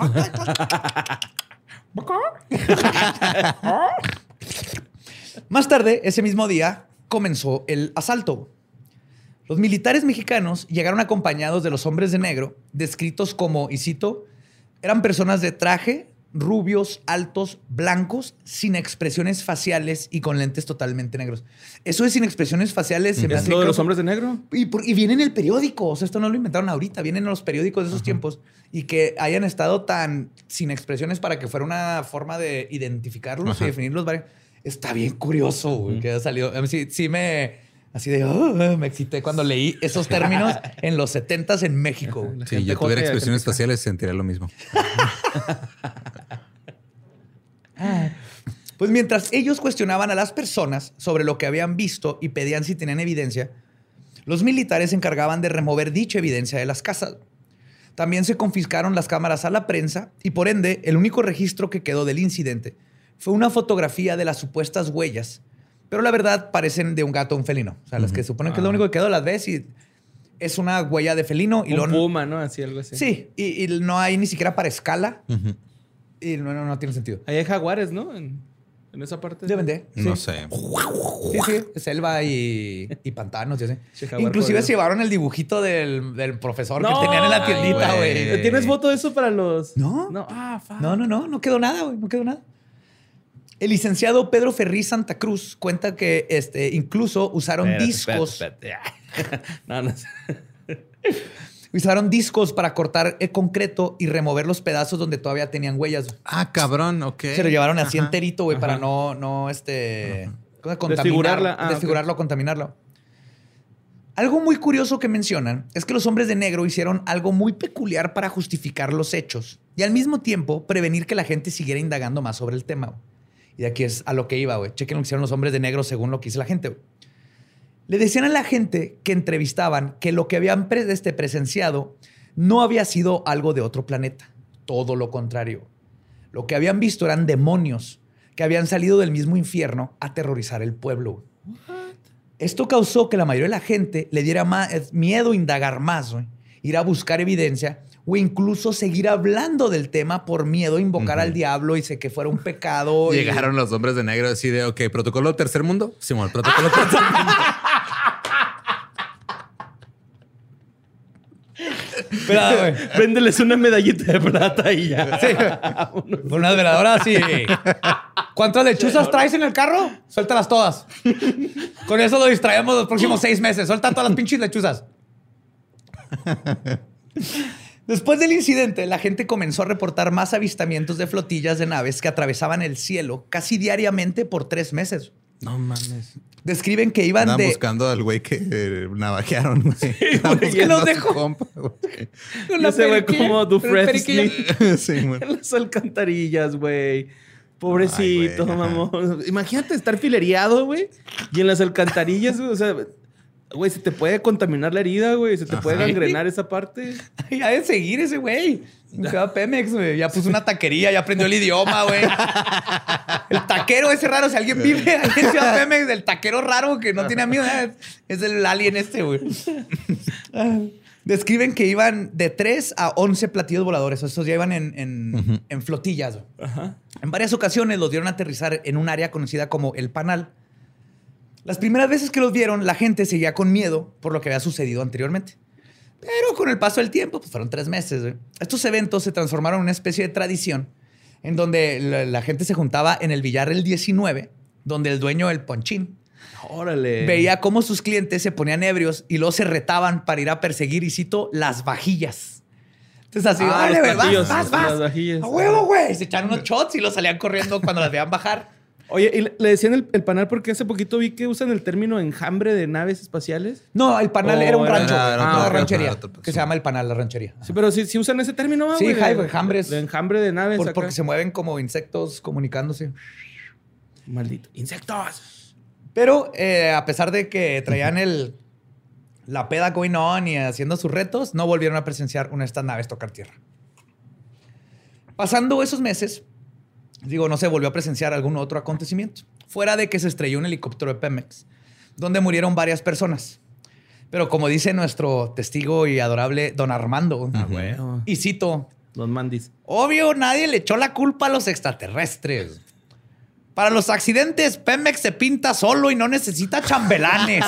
Más tarde, ese mismo día, comenzó el asalto. Los militares mexicanos llegaron acompañados de los hombres de negro, descritos como, y cito, eran personas de traje, rubios, altos, blancos, sin expresiones faciales y con lentes totalmente negros. Eso de sin expresiones faciales se me ¿Es hace lo de que- los hombres de negro? y, por- y viene en el periódico. O sea, esto no lo inventaron ahorita. Vienen en los periódicos de esos tiempos. Y que hayan estado tan sin expresiones para que fuera una forma de identificarlos Ajá. y definirlos. varios- Está bien curioso, güey, que haya salido. A mí sí, sí me... Así de... oh, me excité cuando leí esos términos en los setentas en México. güey. Si gente yo jote tuviera y la expresiones gente- faciales, sentiría lo mismo. Pues mientras ellos cuestionaban a las personas sobre lo que habían visto y pedían si tenían evidencia, los militares se encargaban de remover dicha evidencia de las casas. También se confiscaron las cámaras a la prensa y por ende el único registro que quedó del incidente fue una fotografía de las supuestas huellas, pero la verdad parecen de un gato o un felino. O sea, las que suponen que es lo único que quedó, las ves y es una huella de felino. Y Un luego- puma, ¿no? Así, algo así. Sí, y, y no hay ni siquiera para escala Ujú. y no, no, no tiene sentido. Ahí hay jaguares, ¿no? En, en esa parte. Deben de. No sí. sé. Sí, sí, selva y, y pantanos, y así. Che, jaguar Inclusive corrido. se llevaron el dibujito del, del profesor No, que tenían en la ay, tiendita, güey. güey. ¿Tienes foto de eso para los...? No. No. Ah, fuck. No, no, no, no quedó nada, güey, no quedó nada. El licenciado Pedro Ferriz Santa Cruz cuenta que este, incluso usaron Espérate, discos, espérate, espérate. No, no. usaron discos para cortar el concreto y remover los pedazos donde todavía tenían huellas. Ah, cabrón, ok. Se lo llevaron así Ajá. enterito, güey, para Ajá. no, no, este, ¿cómo se- contaminar, Desfigurarla. Ah, desfigurarlo o contaminarlo. Algo muy curioso que mencionan es que los hombres de negro hicieron algo muy peculiar para justificar los hechos y al mismo tiempo prevenir que la gente siguiera indagando más sobre el tema. güey. Y de aquí es a lo que iba, güey. Chequen lo que hicieron los hombres de negro según lo que hizo la gente, güey. Le decían a la gente que entrevistaban que lo que habían pre- este, presenciado no había sido algo de otro planeta. Todo lo contrario. Lo que habían visto eran demonios que habían salido del mismo infierno a aterrorizar el pueblo. Esto causó que la mayoría de la gente le diera más, miedo a indagar más, güey, ir a buscar evidencia o incluso seguir hablando del tema por miedo a invocar Ujú. al diablo y sé que fuera un pecado. y- Llegaron los hombres de negro así de, ok, protocolo tercer mundo. Simón, protocolo tercer mundo. Espera, güey. Véndeles una medallita de plata y ya. Sí. Con unas veladoras así. ¿Cuántas lechuzas traes en el carro? Suéltalas todas. Con eso lo distraemos los próximos seis meses. Suelta todas las pinches lechuzas. Después del incidente, la gente comenzó a reportar más avistamientos de flotillas de naves que atravesaban el cielo casi diariamente por tres meses. No mames. Describen que iban Andaban de... buscando al güey que eh, navajearon, güey. Estaban güey, buscando los a su dejó. compa, güey. con Ese güey periquilla, como con el Dufresne. periquillo. Sí, güey. En las alcantarillas, güey. Pobrecito, Ay, güey, mamón. Imagínate estar filereado, güey. Y en las alcantarillas, güey, o sea, güey, se te puede contaminar la herida, güey. Se te Ajá. puede gangrenar esa parte. Ya de seguir ese güey. Se va a Pemex, güey. Ya puso una taquería, ya aprendió el idioma, güey. El taquero ese raro. Si alguien vive ahí en Ciudad Pemex, el taquero raro que no tiene amigos, es, es el alien este, güey. Describen que iban de tres a once platillos voladores. Estos ya iban en, en, uh-huh. en flotillas. Ajá. En varias ocasiones los vieron aterrizar en un área conocida como El Panal. Las primeras veces que los vieron, la gente seguía con miedo por lo que había sucedido anteriormente. Pero con el paso del tiempo, pues fueron tres meses. ¿eh? Estos eventos se transformaron en una especie de tradición en donde la, la gente se juntaba en el billar el diecinueve, donde el dueño del ponchín Órale. veía cómo sus clientes se ponían ebrios y luego se retaban para ir a perseguir, y cito, las vajillas. Entonces así, ah, vale, los vas, vas, vas. Las vajillas. A huevo, güey. Se echaron unos shots y los salían corriendo cuando las veían bajar. Oye, ¿y le decían el, el panal porque hace poquito vi que usan el término enjambre de naves espaciales? No, el Panal oh, era un era, rancho, era, era ah, una otro, ranchería, otro, otro, que sí. se llama el Panal, la ranchería. Sí, pero sí, sí usan ese término, ¿no? Sí, güey? hay de, enjambres. De enjambre de naves. Por, acá. porque se mueven como insectos comunicándose. Maldito. ¡Insectos! Pero eh, a pesar de que traían el, la peda going on y haciendo sus retos, no volvieron a presenciar una de estas naves tocar tierra. Pasando esos meses, digo, no se volvió a presenciar algún otro acontecimiento, fuera de que se estrelló un helicóptero de Pemex, donde murieron varias personas. Pero como dice nuestro testigo y adorable don Armando, Ah, bueno. y cito, Los mandis. obvio, nadie le echó la culpa a los extraterrestres. Para los accidentes, Pemex se pinta solo y no necesita chambelanes.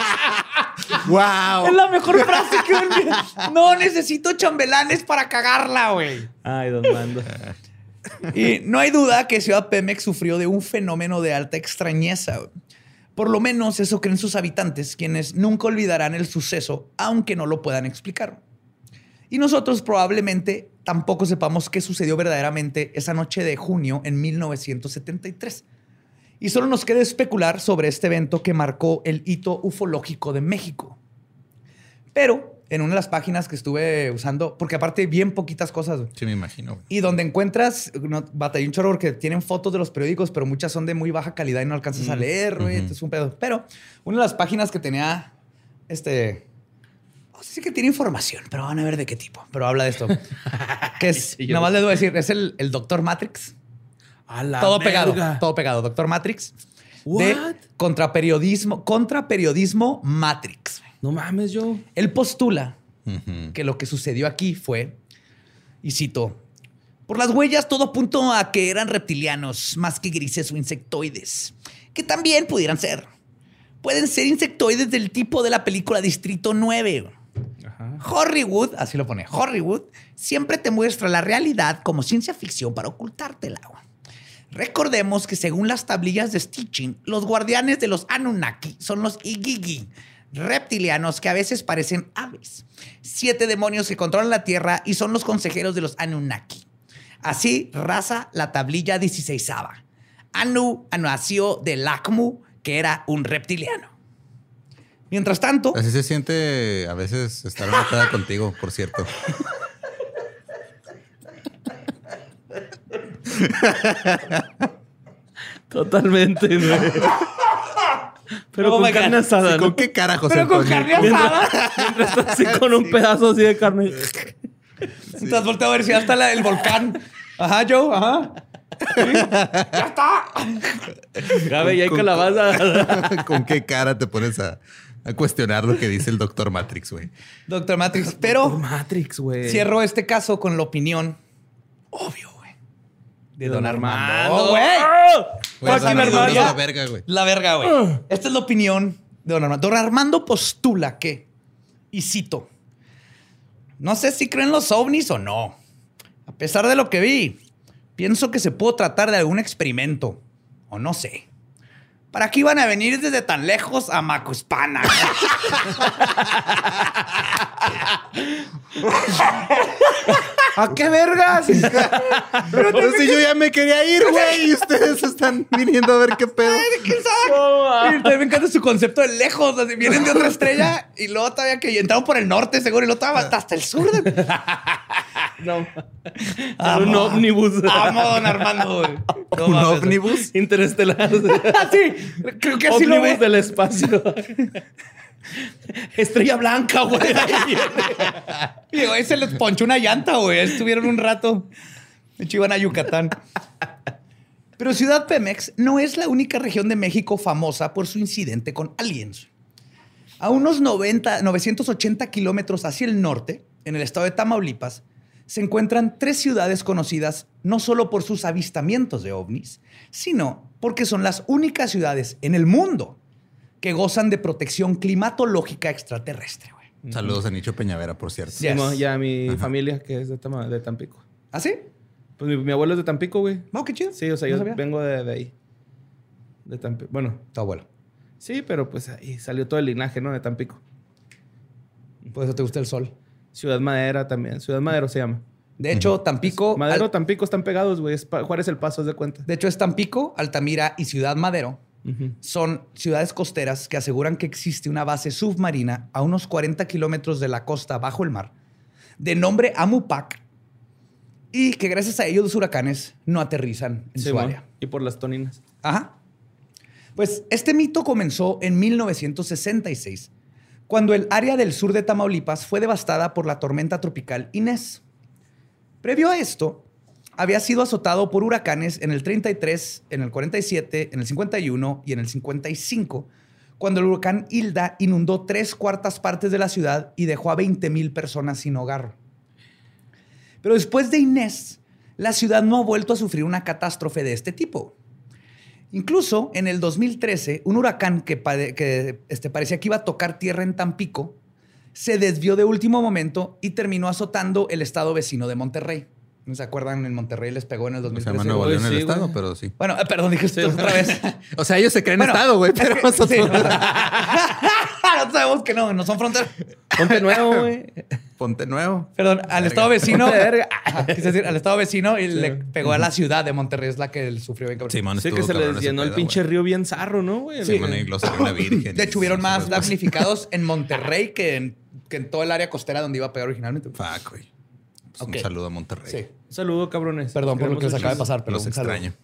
¡Wow! Es la mejor frase que me... No necesito chambelanes para cagarla, güey. Ay, don Mando. Y no hay duda que Ciudad Pemex sufrió de un fenómeno de alta extrañeza. Por lo menos eso creen sus habitantes, quienes nunca olvidarán el suceso, aunque no lo puedan explicar. Y nosotros probablemente tampoco sepamos qué sucedió verdaderamente esa noche de junio en mil novecientos setenta y tres. Y solo nos queda especular sobre este evento que marcó el hito ufológico de México. Pero en una de las páginas que estuve usando, porque aparte bien poquitas cosas. Sí, me imagino. Y donde encuentras, no, batallé un chorro porque tienen fotos de los periódicos, pero muchas son de muy baja calidad y no alcanzas mm. a leer, güey. Uh-huh. Entonces un pedo. Pero una de las páginas que tenía, este... No sé si que tiene información, pero van a ver de qué tipo. Pero habla de esto. Que es, sí, nada más les voy a decir, es el, el Doctor Matrix. A la todo verga. pegado, todo pegado. Doctor Matrix. What? De contraperiodismo, contraperiodismo Matrix. No mames, yo. Él postula uh-huh. que lo que sucedió aquí fue, y cito, por las huellas todo apuntó a que eran reptilianos más que grises o insectoides, que también pudieran ser. Pueden ser insectoides del tipo de la película Distrito nueve. Ajá. Hollywood, así lo pone, Hollywood siempre te muestra la realidad como ciencia ficción para ocultártela. Recordemos que según las tablillas de Stitching, los guardianes de los Anunnaki son los Igigi, reptilianos que a veces parecen aves. Siete demonios que controlan la Tierra y son los consejeros de los Anunnaki. Así raza la tablilla dieciseisava. Anu nació de Lakmu, que era un reptiliano. Mientras tanto... Así se siente a veces estar enojada contigo, por cierto. Totalmente, güey. Pero oh con carne God. asada. Sí, ¿no? ¿con qué cara, José Pero con Antonio? carne asada. Mientras estás así con un pedazo así de carne. Estás volteando a ver si ya está la, el volcán. Ajá, Joe, ajá. ¿Sí? ¡Ya está! Gabe, ya hay calabaza. ¿Con qué cara te pones a, a cuestionar lo que dice el Doctor Matrix, güey? Doctor Matrix. Pero Doctor Matrix, güey. cierro este caso con la opinión, obvio, güey, de Don, Don Armando. Armando, güey. Güey, Fucking Don Armando es Armando. la verga, güey. La verga, güey. Uh. Esta es la opinión de Don Armando. Don Armando postula que, y cito, no sé si creen los ovnis o no. A pesar de lo que vi, pienso que se pudo tratar de algún experimento. O no sé. ¿Para qué iban a venir desde tan lejos a Macuspana? ¿A qué vergas? Pero, Pero si yo ya me quería ir, güey, y ustedes están viniendo a ver qué pedo. ¿Quién sabe? Y también me encanta su concepto de lejos. Así, vienen de otra estrella y luego todavía que entraron por el norte, seguro, y luego todavía hasta el sur. De... No. Amo. Un ómnibus. Amo a don Armando, güey. No ¿Un mames. ómnibus? Interestelar. Ah, sí, creo que así lo Ómnibus ve. del espacio. Estrella blanca, güey. Digo, ahí se les ponchó una llanta, güey. Estuvieron un rato. De hecho, iban a Yucatán. Pero Ciudad Pemex no es la única región de México famosa por su incidente con aliens. A unos noventa, novecientos ochenta kilómetros hacia el norte, en el estado de Tamaulipas, se encuentran tres ciudades conocidas no solo por sus avistamientos de ovnis, sino porque son las únicas ciudades en el mundo que gozan de protección climatológica extraterrestre, güey. Saludos a Nicho Peñavera, por cierto. Yes. Sí, y a mi Ajá. familia, que es de, Tama- de Tampico. ¿Ah, sí? Pues mi, mi abuelo es de Tampico, güey. Oh, qué chido. Sí, o sea, No yo sabía. vengo de, de ahí. De Tampico. Bueno, Tu abuelo. sí, pero pues ahí salió todo el linaje, ¿no? De Tampico. Por eso te gusta el sol. Ciudad Madera también. Ciudad Madero se llama. De hecho, Tampico... Madero, Al- Tampico están pegados, güey. Es Pa- Juárez el Paso, haz de cuenta. De hecho, es Tampico, Altamira y Ciudad Madero. Ujú. Son ciudades costeras que aseguran que existe una base submarina a unos cuarenta kilómetros de la costa bajo el mar, de nombre Amupac, y que gracias a ellos los huracanes no aterrizan en Sí, su mo. área. Y por las toninas. Ajá. Pues este mito comenzó en mil novecientos sesenta y seis, cuando el área del sur de Tamaulipas fue devastada por la tormenta tropical Inés. Previo a esto, había sido azotado por huracanes en el treinta y tres, en el cuarenta y siete, en el cincuenta y uno y en el cincuenta y cinco, cuando el huracán Hilda inundó tres cuartas partes de la ciudad y dejó a veinte mil personas sin hogar. Pero después de Inés, la ciudad no ha vuelto a sufrir una catástrofe de este tipo. Incluso en el dos mil trece, un huracán que, pare- que este, parecía que iba a tocar tierra en Tampico se desvió de último momento y terminó azotando el estado vecino de Monterrey. ¿No se acuerdan? En Monterrey les pegó en el Se dos mil llama trece. Nuevo Uy, León el sí, estado, güey. pero sí. Bueno, eh, perdón, dije esto otra vez. O sea, ellos se creen Bueno, estado, güey, es pero que- nosotros... sí, no sabemos que no, no son fronteras. Ponte nuevo, güey. Ponte Nuevo. Perdón, al Verga. estado vecino. Ponte verga. Ajá, quise decir, al estado vecino y le pegó a la ciudad de Monterrey, es la que él sufrió bien cabrón. Simón Sí, estuvo que se cabrón les ese llenó el pedo, pinche güey. río bien zarro, ¿no, güey? Sí. Simón, y lo salió la virgen. De hecho, hubieron más Después- damnificados en Monterrey que en, que en todo el área costera donde iba a pegar originalmente. Fuck, güey. Pues Ok. Un saludo a Monterrey. Sí. Un saludo, cabrones. Perdón por lo que se acaba de pasar, pero Los un saludo. extraño.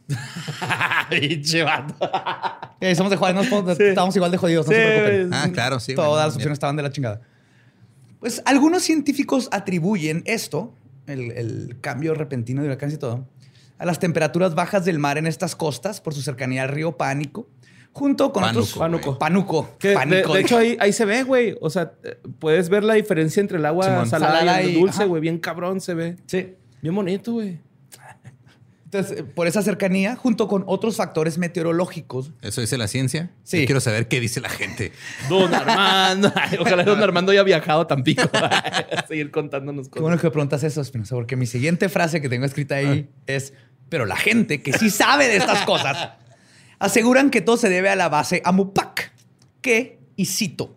Pinche vato. Eh, somos de Juárez, no podemos- Sí. estamos igual de jodidos, no Sí, se preocupen. güey. Ah, claro, sí. Todas bueno, las opciones estaban de la chingada. Pues algunos científicos atribuyen esto, el, el cambio repentino de huracanes y todo, a las temperaturas bajas del mar en estas costas por su cercanía al río Pánico, junto con Pánuco, otros... güey. Pánuco. Pánuco. Que de, Pánico. de hecho, ahí, ahí se ve, güey. O sea, eh, puedes ver la diferencia entre el agua Simón. salada, Salada y el y- dulce, ajá. güey. Bien cabrón se ve. Sí. Bien bonito, güey. Entonces, eh, por esa cercanía, junto con otros factores meteorológicos. ¿Eso dice la ciencia? Sí. Yo quiero saber qué dice la gente. Don Armando. Ay, ojalá Don Armando haya viajado a Tampico. A seguir contándonos Qué cosas. bueno que preguntas eso, Espinosa, porque mi siguiente frase que tengo escrita ahí es, pero la gente que sí sabe de estas cosas aseguran que todo se debe a la base Amupac, que, y cito,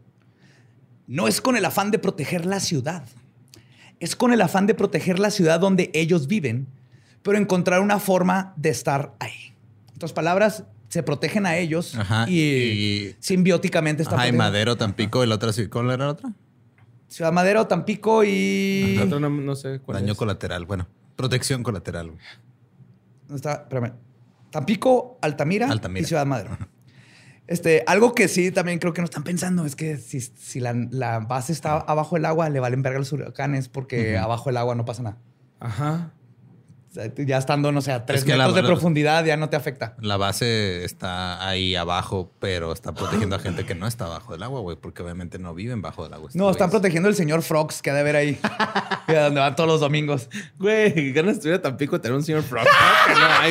no es con el afán de proteger la ciudad, es con el afán de proteger la ciudad donde ellos viven, pero encontrar una forma de estar ahí. En otras palabras, se protegen a ellos Ajá, y, y- simbióticamente están Ajá, y protegidos. Madero, Tampico y la otra. sí, ¿Cuál era la otra? Ciudad Madero, Tampico y... La otra no, no sé cuál Daño es. colateral. Bueno, protección colateral. güey. ¿Dónde está? Espérame. Tampico, Altamira, Altamira. y Ciudad Madero. Este, algo que sí también creo que no están pensando es que si, si la, la base está abajo del agua, le valen verga los huracanes porque Ujú. abajo del agua no pasa nada. Ajá. O sea, ya estando, no sé, a tres que la- metros de la- profundidad ya no te afecta. La base está ahí abajo, pero está protegiendo a gente que no está abajo del agua, güey, porque obviamente no viven bajo del agua. estos No, están güeyes. protegiendo el señor Frogs que ha de ver ahí. Y a donde van todos los domingos. Güey, qué ganas de estuviera Tampico tener un señor Frog. No, que no hay,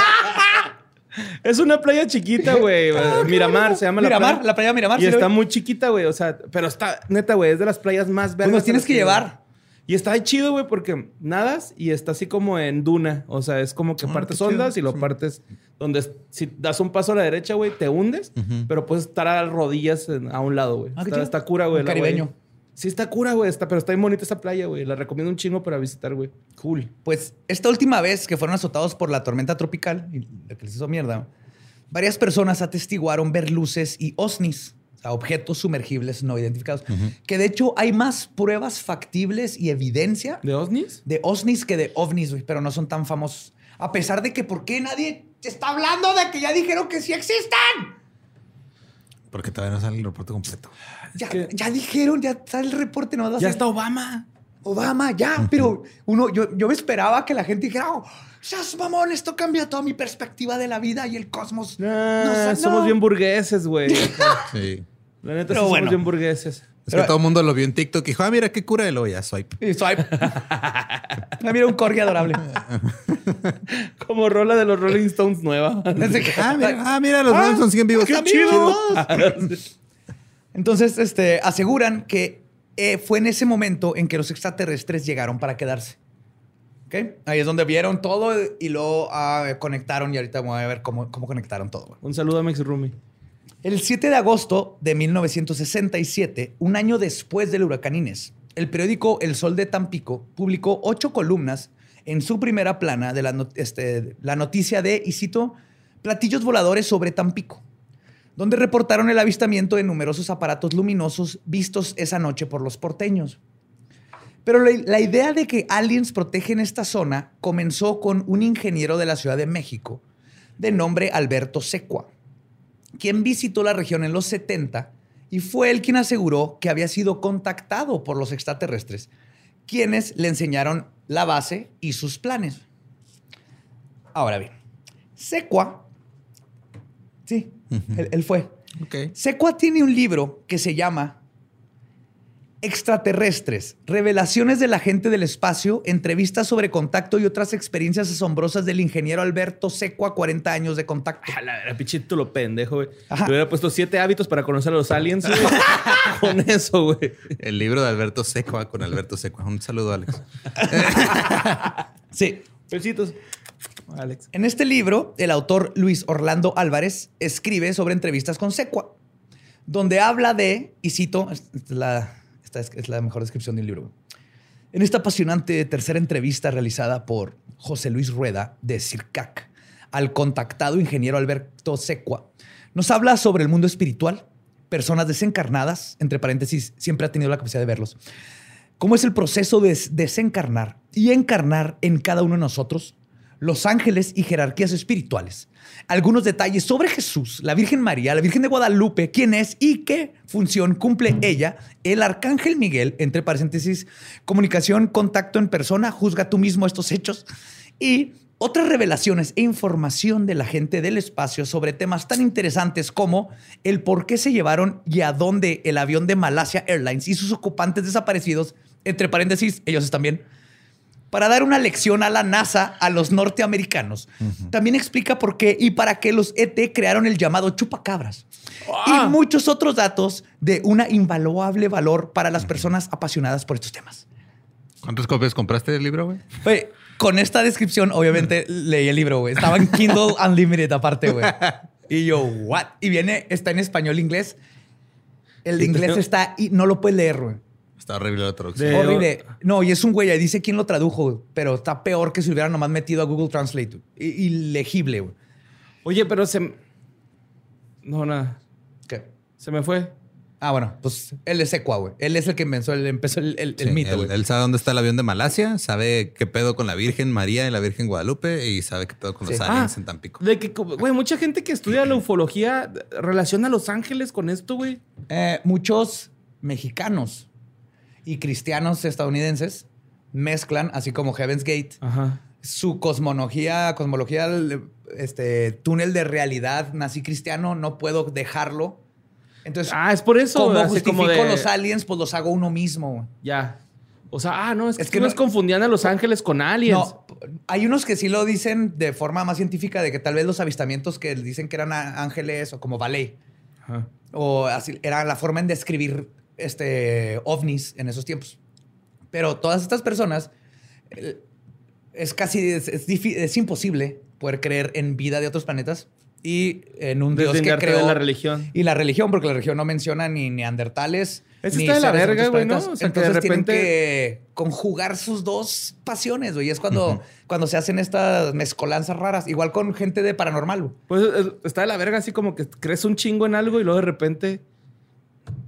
güey. Es una playa chiquita, güey. Miramar se llama la Miramar, playa. la playa Miramar. Y ¿sí lo está ven? muy chiquita, güey. O sea, pero está, neta, güey, es de las playas más Pues verdes. nos tienes que llevar. Y está ahí chido, güey, porque nadas y está así como en duna. O sea, es como que Ah, partes qué chido. hondas y lo Sí. partes donde es- si das un paso a la derecha, güey, te hundes, Ujú. pero puedes estar a rodillas en- a un lado, güey. Ah, qué está, chido. está cura, güey. Un el agua ahí. caribeño. Sí, está cura, güey. Está, pero está bien bonita esa playa, güey. La recomiendo un chingo para visitar, güey. Cool. Pues esta última vez que fueron azotados por la tormenta tropical y la que les hizo mierda, varias personas atestiguaron ver luces y osnis. a objetos sumergibles no identificados. Ujú. Que de hecho hay más pruebas factibles y evidencia ¿De ovnis? de OSNIs que de ovnis, güey, pero no son tan famosos. A pesar de que, ¿por qué nadie está hablando de que ya dijeron que sí existen? Porque todavía no sale el reporte completo. Ya, que- ya dijeron, ya está el reporte. No, Ya está Obama. Obama, ya. Pero uno, yo, yo esperaba que la gente dijera, oh, seas mamón, esto cambia toda mi perspectiva de la vida y el cosmos. Ah, No sé, somos no. bien burgueses, güey. Sí. La neta, Pero sí bueno. somos bien burgueses. Es Pero- que todo el mundo lo vio en TikTok y dijo, ah, mira qué cura, y luego ya swipe. Y swipe. Ah, mira, un corgi adorable. Como rola de los Rolling Stones nueva. Así que- Ah, mira, ah, mira los Ah, Rolling siguen vivos. qué Ah, chido. chido. Entonces, este, aseguran que eh, fue en ese momento en que los extraterrestres llegaron para quedarse. ¿Ok? Ahí es donde vieron todo y luego ah, conectaron. Y ahorita voy a ver cómo, cómo conectaron todo. Un saludo a Max Rumi. El siete de agosto de mil novecientos sesenta y siete, un año después del huracán Inés, el periódico El Sol de Tampico publicó ocho columnas en su primera plana de la, not- este, la noticia de, y cito, platillos voladores sobre Tampico, donde reportaron el avistamiento de numerosos aparatos luminosos vistos esa noche por los porteños. Pero la, la idea de que aliens protegen esta zona comenzó con un ingeniero de la Ciudad de México de nombre Alberto Secua, quien visitó la región en los setenta y fue él quien aseguró que había sido contactado por los extraterrestres, quienes le enseñaron la base y sus planes. Ahora bien, Secua, sí, él, él fue. Ok. Secua tiene un libro que se llama Extraterrestres, revelaciones de la gente del espacio, entrevistas sobre contacto y otras experiencias asombrosas del ingeniero Alberto Secua, cuarenta años de contacto. A la, la pichito lo pendejo, güey. Ajá. Le hubiera puesto siete hábitos para conocer a los aliens, güey. Con eso, güey. El libro de Alberto Secua con Alberto Secua. Un saludo, Alex. Sí. Besitos. Alex. En este libro, el autor Luis Orlando Álvarez escribe sobre entrevistas con Secua, donde habla de, y cito, esta es la, esta es, es la mejor descripción del libro. En esta apasionante tercera entrevista realizada por José Luis Rueda de CIRCAC al contactado ingeniero Alberto Secua, nos habla sobre el mundo espiritual, personas desencarnadas, entre paréntesis, siempre ha tenido la capacidad de verlos, cómo es el proceso de desencarnar y encarnar en cada uno de nosotros, los ángeles y jerarquías espirituales. Algunos detalles sobre Jesús, la Virgen María, la Virgen de Guadalupe, quién es y qué función cumple ella, el Arcángel Miguel, entre paréntesis, comunicación, contacto en persona, juzga tú mismo estos hechos, y otras revelaciones e información de la gente del espacio sobre temas tan interesantes como el por qué se llevaron y a dónde el avión de Malasia Airlines y sus ocupantes desaparecidos, entre paréntesis, ellos están bien, para dar una lección a la NASA, a los norteamericanos. Uh-huh. También explica por qué y para qué los E T crearon el llamado chupacabras. ¡Ah! Y muchos otros datos de una invaluable valor para las personas apasionadas por estos temas. ¿Cuántas copias compraste del libro, güey? Güey, con esta descripción, obviamente, leí el libro, güey. Estaba en Kindle Unlimited aparte, güey. Y yo, ¿what? Y viene, está en español, inglés. El de inglés está y no lo puedes leer, güey. Está horrible la traducción. De... Horrible. No, y es un güey, ahí dice quién lo tradujo, pero está peor que si hubieran nomás metido a Google Translate. Ilegible, güey. Oye, pero se... No, nada. ¿Qué? Se me fue. Ah, bueno, pues él es Secua, güey. Él es el que empezó el, empezó el, el, el sí, mito, él, güey. Él sabe dónde está el avión de Malasia, sabe qué pedo con la Virgen María y la Virgen Guadalupe y sabe qué pedo con Sí. los aliens Ah, en Tampico. De que, güey, mucha gente que estudia la ufología relaciona a Los Ángeles con esto, güey. Eh, muchos mexicanos y cristianos estadounidenses mezclan, así como Heaven's Gate, Ajá. su cosmología, cosmología, este túnel de realidad nací cristiano, no puedo dejarlo. Entonces, Ah, es por eso. como así justifico como de- los aliens, pues los hago uno mismo. Ya. O sea, ah, no, es que, Es que no no- nos confundían a Los Ángeles con aliens. No, hay unos que sí lo dicen de forma más científica, de que tal vez los avistamientos que dicen que eran a- ángeles o como ballet, Ajá. o así, era la forma en describir este, ovnis en esos tiempos. Pero todas estas personas, eh, es casi, es, es, difí- es imposible poder creer en vida de otros planetas y en un Dios que Deslindarte creó de la religión. y la religión, porque la religión no menciona ni neandertales. Eso ni está de la seres de verga, otros güey, ¿no? planetas. O sea, que de Entonces tienen repente- que conjugar sus dos pasiones, güey. Y es cuando, uh-huh. cuando se hacen estas mezcolanzas raras. Igual con gente de paranormal, güey. Pues es- está de la verga así como que crees un chingo en algo y luego de repente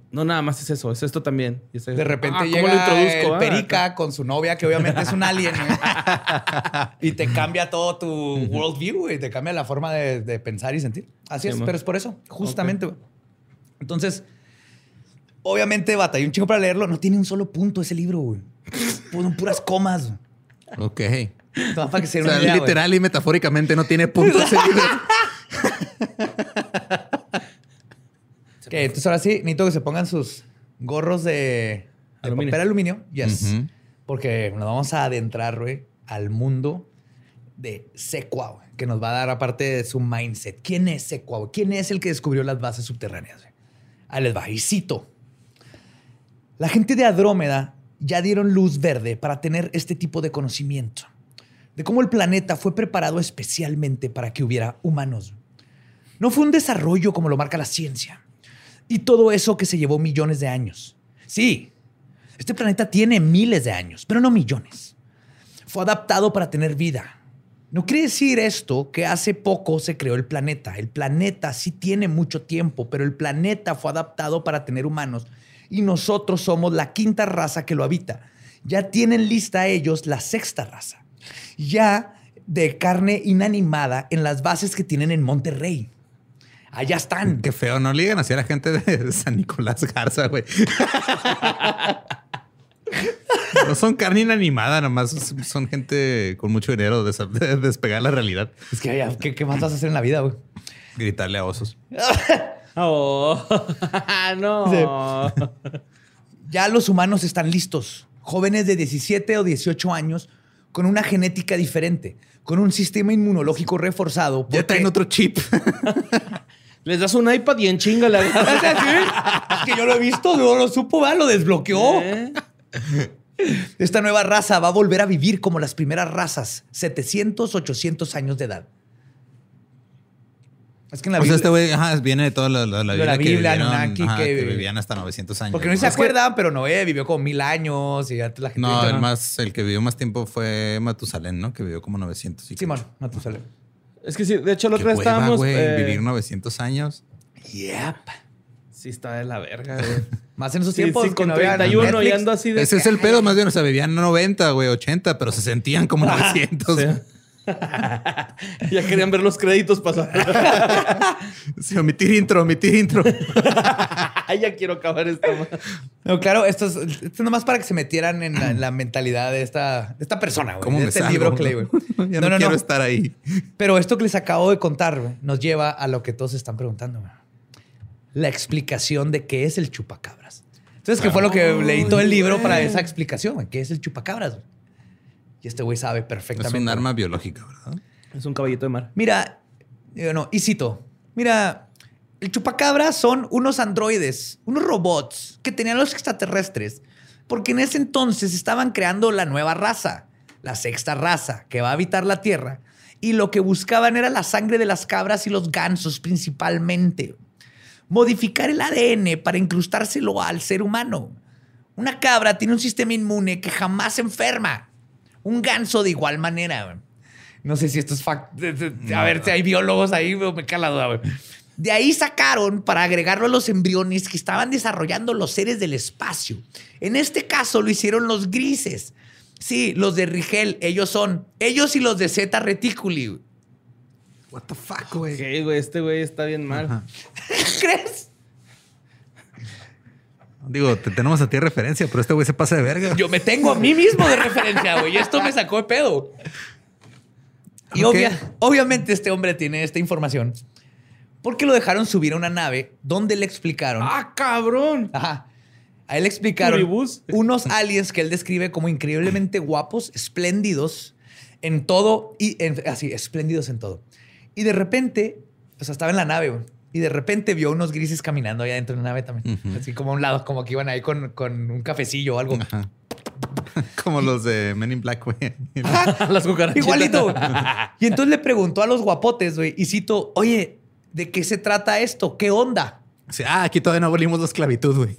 No, nada más es eso. Es esto también. Y de repente ah, llega ¿cómo lo introduzco? el Ah, perica acá. con su novia, que obviamente es un alien, güey. Y te cambia todo tu worldview, güey. Te cambia la forma de, de pensar y sentir. Así Sí, es, man. pero es por eso. Justamente, güey. Entonces, obviamente batallé un chingo para leerlo. No tiene un solo punto ese libro, güey. Son puras comas. Ok. No, para que se O den sea, una idea, güey. literal y metafóricamente no tiene punto ese libro. Ok, entonces ahora sí, necesito que se pongan sus gorros de, de Aluminio. papel aluminio. Yes. Ujú. Porque nos vamos a adentrar, güey, al mundo de Secua, güey, que nos va a dar aparte de su mindset. ¿Quién es Secua, güey? ¿Quién es el que descubrió las bases subterráneas, güey? Ahí les va. Y cito. La gente de Andrómeda ya dieron luz verde para tener este tipo de conocimiento. De cómo el planeta fue preparado especialmente para que hubiera humanos. No fue un desarrollo como lo marca la ciencia. Y todo eso que se llevó millones de años. Sí, este planeta tiene miles de años, pero no millones. Fue adaptado para tener vida. No quiere decir esto que hace poco se creó el planeta. El planeta sí tiene mucho tiempo, pero el planeta fue adaptado para tener humanos y nosotros somos la quinta raza que lo habita. Ya tienen lista ellos la sexta raza. Ya de carne inanimada en las bases que tienen en Monterrey. Allá están. Qué feo, no le digan así a la gente de San Nicolás Garza, güey. No son carne inanimada, nomás son gente con mucho dinero de, de despegar la realidad. Es que ya, ¿qué, ¿qué más vas a hacer en la vida, güey? Gritarle a osos. Oh, no. Ya los humanos están listos. Jóvenes de diecisiete o dieciocho años con una genética diferente, con un sistema inmunológico reforzado. Ya porque- traen otro chip. Les das un iPad y en chinga le agarras. Es que yo lo he visto, no lo supo, ¿verdad? Lo desbloqueó. ¿Eh? Esta nueva raza va a volver a vivir como las primeras razas, setecientos, ochocientos años de edad. Es que en la O sea, Biblia... este güey ajá, viene de toda la, la, la De la Biblia, Biblia, que, vivieron, Anunnaki, ajá, que- que vivían hasta novecientos años. Porque no se Es que- acuerdan, pero Noé vivió como mil años y antes la gente... No, ahorita el, más, el que vivió más tiempo fue Matusalén, ¿no? Que vivió como novecientos. Y Simón, Matusalén. Es que sí, de hecho, la Qué otra vez hueva, estábamos. güey, eh, vivir novecientos años. Yep. Sí, está de la verga, güey. Más en esos Sí, tiempos sí, que con no había treinta y uno y Netflix. ando así de. Ese es el pedo, más bien. O sea, vivían noventa, güey, ochenta, pero se sentían como novecientos. Sí. Ya querían ver los créditos pasar. Sí, omitir intro, omitir intro. Ya quiero acabar esta. ma- No, claro, esto es, esto es nomás para que se metieran en la, en la mentalidad de esta, de esta persona, güey. ¿Cómo de me este salgo? libro que leí, güey. Ya No, no, no, quiero no. estar ahí. Pero esto que les acabo de contar, güey, nos lleva a lo que todos están preguntando, güey. La explicación de qué es el chupacabras. Entonces, ¿qué fue lo que leí todo el libro para esa explicación, güey? ¿Qué es el chupacabras, güey? Y este güey sabe Es perfectamente. un arma biológica, ¿verdad? Es un caballito de mar. Mira, yo no, y cito, mira, el chupacabra son unos androides, unos robots que tenían los extraterrestres, porque en ese entonces estaban creando la nueva raza, la sexta raza, que va a habitar la Tierra, y lo que buscaban era la sangre de las cabras y los gansos principalmente. Modificar el A D N para incrustárselo al ser humano. Una cabra tiene un sistema inmune que jamás se enferma. Un ganso de igual manera, güey. No sé si esto es fact. A ver si hay biólogos ahí, güey, me cae la duda, güey. De ahí sacaron para agregarlo a los embriones que estaban desarrollando los seres del espacio. En este caso lo hicieron los grises. Sí, los de Rigel, ellos son. Ellos y los de Zeta Reticuli, güey. What the fuck, güey. Ok, güey, este güey está bien mal. Ajá. ¿Crees? Digo, te tenemos a ti de referencia, pero este güey se pasa de verga. Yo me tengo a mí mismo de referencia, güey. Y esto me sacó de pedo. Y Ok. obvia- obviamente este hombre tiene esta información porque lo dejaron subir a una nave donde le explicaron. ¡Ah, cabrón! Ajá. A él le explicaron Turibús. unos aliens que él describe como increíblemente guapos, espléndidos en todo y en- así, espléndidos en todo. Y de repente, o sea, estaba en la nave, güey. Y de repente vio unos grises caminando allá dentro de la nave también. Ujú. Así como a un lado, como que iban ahí con, con un cafecillo o algo. Ajá. Como los de Men in Black, güey. Las cucarachitas. Igualito. güey. Y entonces le preguntó a los guapotes, güey, y cito, oye, ¿de qué se trata esto? ¿Qué onda? Sí, ah, aquí todavía no abolimos la esclavitud, güey.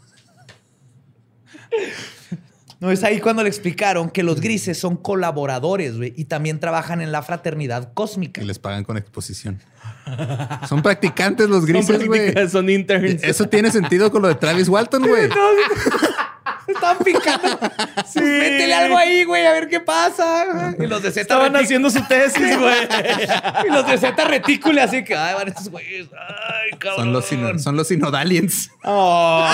No, es ahí cuando le explicaron que los grises son colaboradores, güey, y también trabajan en la fraternidad cósmica. Y les pagan con exposición. Son practicantes los grises, güey. Son, son interns. Eso tiene sentido con lo de Travis Walton, güey. Estaban picando. Sí. Métele algo ahí, güey, a ver qué pasa. Y los de Z estaban haciendo su tesis, güey. Y los de Z retícule, así que, ay, van estos güeyes. Ay, cabrón. Son los, sino, son los sinodaliens. Oh.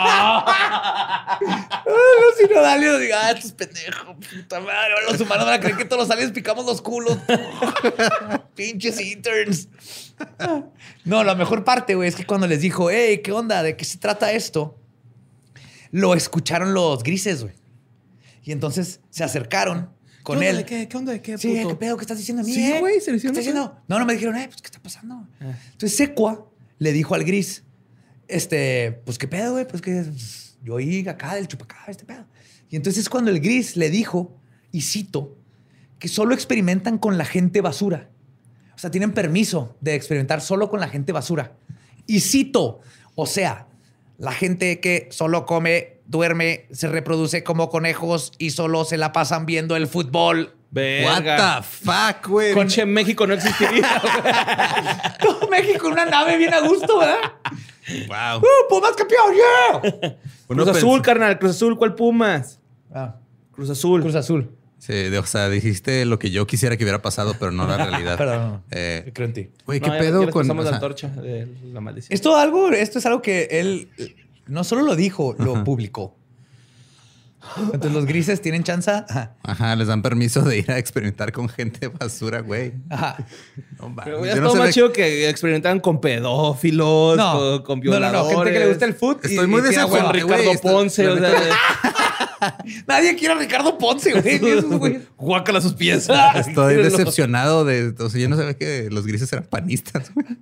Los sinodaliens, digo, ah, estos pendejos, puta madre. Los humanos van a creer que todos los aliens picamos los culos. Pinches interns. No, la mejor parte, güey, es que cuando les dijo, hey, ¿qué onda? ¿De qué se trata esto? Lo escucharon los grises, güey. Y entonces se acercaron con ¿Qué onda él. de qué? ¿Qué onda de qué, Sí, puto? ¿qué pedo? ¿Qué estás diciendo a mí? Sí, eh? güey, se ¿Qué le hicieron estás diciendo? No, no me dijeron, eh, pues, ¿qué está pasando? Ah. Entonces Secua le dijo al gris, este, pues, ¿qué pedo, güey? Pues que pues, yo oí acá del chupacabra, este pedo. Y entonces es cuando el gris le dijo, y cito, que solo experimentan con la gente basura. O sea, tienen permiso de experimentar solo con la gente basura. Y cito, o sea, la gente que solo come, duerme, se reproduce como conejos y solo se la pasan viendo el fútbol. Verga. What the fuck, güey. Conche México no existiría. Todo México en una nave bien a gusto, ¿verdad? Wow. ¡Uh, Pumas campeón! ¡Yeah! Uno Cruz pens- Azul, carnal. Cruz Azul, ¿cuál Pumas? Ah, Cruz Azul. Cruz Azul. Sí, de- o sea, dijiste lo que yo quisiera que hubiera pasado, pero no la realidad. Perdón. Eh, Creo en ti. Güey, ¿qué No, ya- pedo ya les con...? pasamos o la sea, antorcha de la maldición. Esto, algo, esto es algo que él no solo lo dijo, lo Ajá. publicó. Entonces los grises tienen chance. Ajá. Ajá, les dan permiso de ir a experimentar con gente basura, güey. Ajá. No mames. Pero Yo ya es no todo sé más de- chido que experimentaban con pedófilos, No. con, con no, no, violadores. no. Gente que le gusta el food. y- Estoy muy y tiene desacuerdo, hueva. Con Ricardo güey, esto- Ponce. la O neta- sea, Nadie quiere a Ricardo Ponce, güey. Esos güeyes. guácala sus piezas. Estoy decepcionado de... O sea, yo no sabía que los grises eran panistas, güey.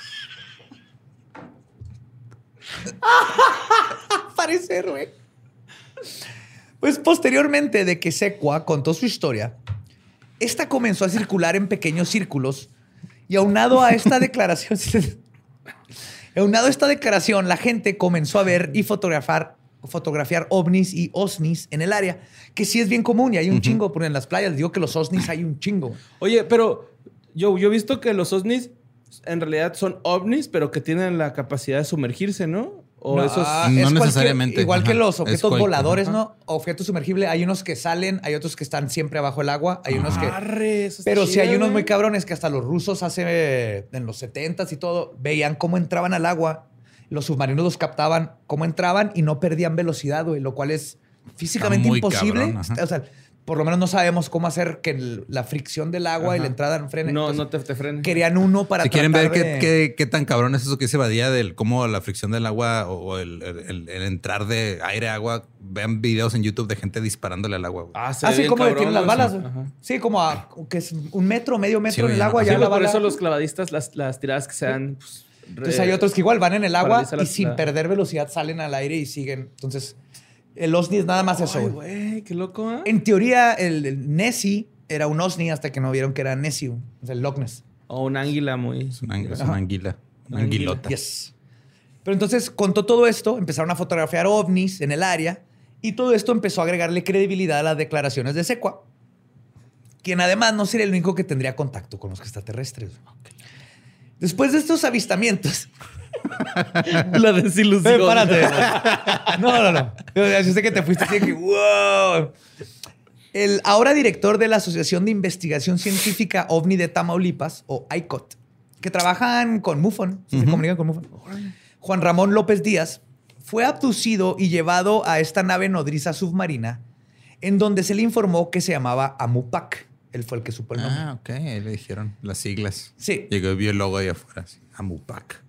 Parecer, güey. Pues posteriormente de que Secua contó su historia, esta comenzó a circular en pequeños círculos y aunado a esta declaración, aunado a esta declaración, la gente comenzó a ver y fotografiar, fotografiar ovnis y osnis en el área, que sí es bien común y hay un chingo, porque en las playas les digo que los osnis hay un chingo. Oye, pero yo, yo he visto que los ovnis en realidad son ovnis, pero que tienen la capacidad de sumergirse, ¿no? O No, esos... ah, No es cualquier- necesariamente, igual que ajá, los es objetos cual- voladores, ajá. ¿no? Objetos sumergibles. Hay unos que salen, hay otros que están siempre abajo del agua, hay unos que... Arre, eso está Pero sí hay chido, unos güey. muy cabrones que hasta los rusos hace eh, en los setentas y todo, veían cómo entraban al agua, los submarinos los captaban, cómo entraban y no perdían velocidad, güey, lo cual es físicamente muy imposible. cabrón, ajá. O sea, por lo menos no sabemos cómo hacer que el- la fricción del agua y Ajá. la entrada no frene. No, Entonces, no te, te frenes. querían uno para Si quieren ver tratar qué, de- qué- qué tan cabrón es eso que se evadía del cómo la fricción del agua o, o el, el- el entrar de aire a agua, vean videos en YouTube de gente disparándole al agua, güey. Ah, se ve Así bien como cabrón, detienen las güey. balas. Sí. güey. Ajá. Sí, como a, que es un metro, medio metro Sí, en güey, el agua, ajá. ya Sí, la por bala. eso los clavadistas, las, las tiradas que se dan... Pues, re- Entonces hay otros que igual van en el agua Paraliza la- y sin la- perder velocidad salen al aire y siguen. Entonces, el OSNI es nada más eso. Ay, güey. güey, qué loco, ¿eh? En teoría, el, el Nessie era un OSNI hasta que no vieron que era Nessie, o sea, el Loch Ness. O un águila muy... Es una, es Ajá. una anguila. Una Una anguilota. Yes. Pero entonces contó todo esto, empezaron a fotografiar ovnis en el área y todo esto empezó a agregarle credibilidad a las declaraciones de Secua, quien además no sería el único que tendría contacto con los extraterrestres. Después de estos avistamientos... La desilusión. Eh, párate. No, no, no. Yo sé que te fuiste así que, wow. El ahora director de la Asociación de Investigación Científica OVNI de Tamaulipas, o I C O T, que trabajan con MUFON, se Ujú. comunican con MUFON, Juan Ramón López Díaz, fue abducido y llevado a esta nave nodriza submarina, en donde se le informó que se llamaba Amupac. Él fue el que supo el nombre. Ah, ok. Ahí le dijeron las siglas. Sí. Llegó y vio el logo ahí afuera. Así, Amupac.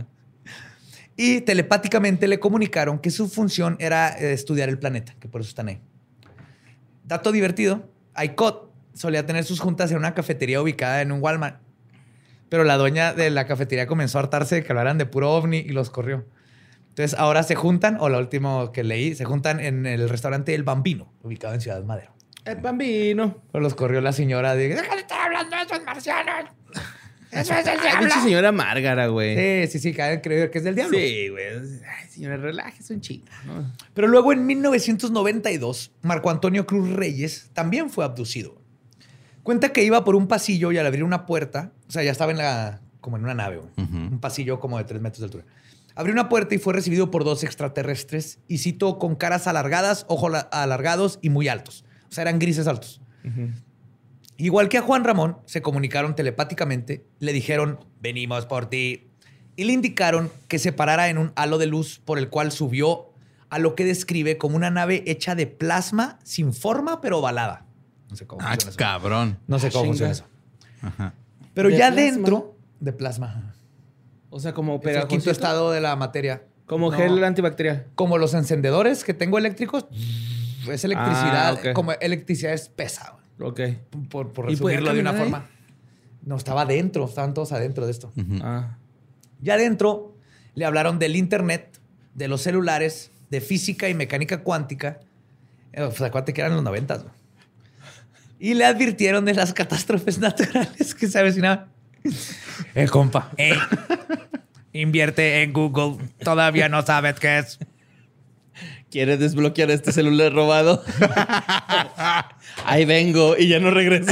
Y telepáticamente le comunicaron que su función era eh, estudiar el planeta, que por eso están ahí. Dato divertido, I C O T solía tener sus juntas en una cafetería ubicada en un Walmart. Pero la dueña de la cafetería comenzó a hartarse de que hablaran de puro ovni y los corrió. Entonces ahora se juntan, o lo último que leí, se juntan en el restaurante El Bambino, ubicado en Ciudad Madero. El bambino. Pero los corrió la señora de... ¡Deja de estar hablando de esos marcianos! ¡Eso es el Ay, diablo! pinche señora Márgara, güey. Sí, sí, sí, cada vez creo que es del diablo. Sí, güey. Ay, señora, relájese un chingo, ¿no? Pero luego en mil novecientos noventa y dos, Marco Antonio Cruz Reyes también fue abducido. Cuenta que iba por un pasillo y al abrir una puerta, o sea, ya estaba en la, como en una nave, güey. Uh-huh. Un pasillo como de tres metros de altura. Abrió una puerta y fue recibido por dos extraterrestres, y cito, con caras alargadas, ojos alargados y muy altos. O sea, eran grises altos. Uh-huh. Igual que a Juan Ramón, se comunicaron telepáticamente, le dijeron, venimos por ti, y le indicaron que se parara en un halo de luz por el cual subió a lo que describe como una nave hecha de plasma sin forma, pero ovalada. No sé cómo Ah, funciona eso. cabrón. No sé cómo Chinga. funciona eso. Ajá. Pero ¿De ya plasma? dentro de plasma. O sea, como Es el pegajosito. quinto estado de la materia. Como No. gel antibacterial. Como los encendedores que tengo eléctricos, es electricidad. Ah, ok. Como electricidad espesa, güey, Ok. por, por ¿Y podía resumirlo de una caminar ahí? forma. No, estaba adentro, estaban todos adentro de esto. Ujú. Ah. Ya adentro le hablaron del internet, de los celulares, de física y mecánica cuántica. Eh, O sea, acuérdate que eran los noventas. güey. Y le advirtieron de las catástrofes naturales que se avecinaban. Eh, compa, eh, invierte en Google. Todavía no sabes qué es. ¿Quieres desbloquear este celular robado? Ahí vengo y ya no regreso.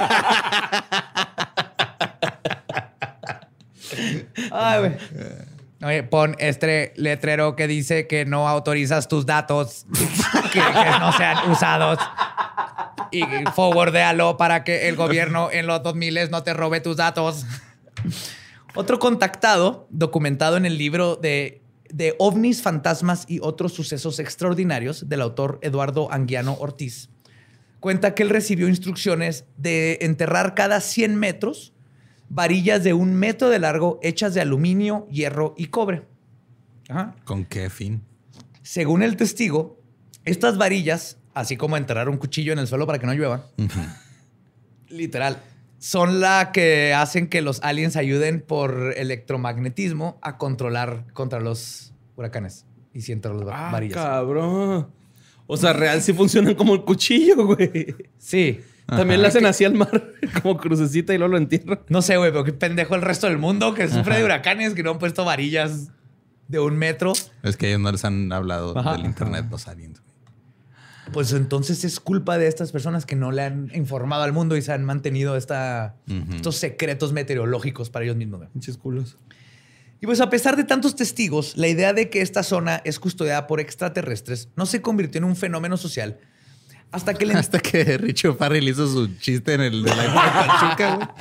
Ay, güey. Oye, pon este letrero que dice que no autorizas tus datos que, que no sean usados. Y forwardéalo para que el gobierno en los dos mil no te robe tus datos. Otro contactado, documentado en el libro de, de OVNIs, fantasmas y otros sucesos extraordinarios del autor Eduardo Anguiano Ortiz, cuenta que él recibió instrucciones de enterrar cada cien metros varillas de un metro de largo hechas de aluminio, hierro y cobre. Ajá. ¿Con qué fin? Según el testigo, estas varillas, así como enterrar un cuchillo en el suelo para que no llueva, Ujú. literal, son la que hacen que los aliens ayuden por electromagnetismo a controlar contra los huracanes y sí entre las Ah, varillas. cabrón. O sea, real sí funcionan como el cuchillo, güey. Sí. También Ajá. le hacen así al mar, como crucecita y luego lo entierran. No sé, güey, pero qué pendejo el resto del mundo que sufre de huracanes que no han puesto varillas de un metro. Es que ellos no les han hablado Ajá. del internet, los aliens. güey. Pues entonces es culpa de estas personas que no le han informado al mundo y se han mantenido esta, Ujú. estos secretos meteorológicos para ellos mismos. güey. Pinches culos. Y pues a pesar de tantos testigos, la idea de que esta zona es custodiada por extraterrestres no se convirtió en un fenómeno social hasta que le... Hasta que Richo Farrell hizo su chiste en el de la época de Pachuca, güey.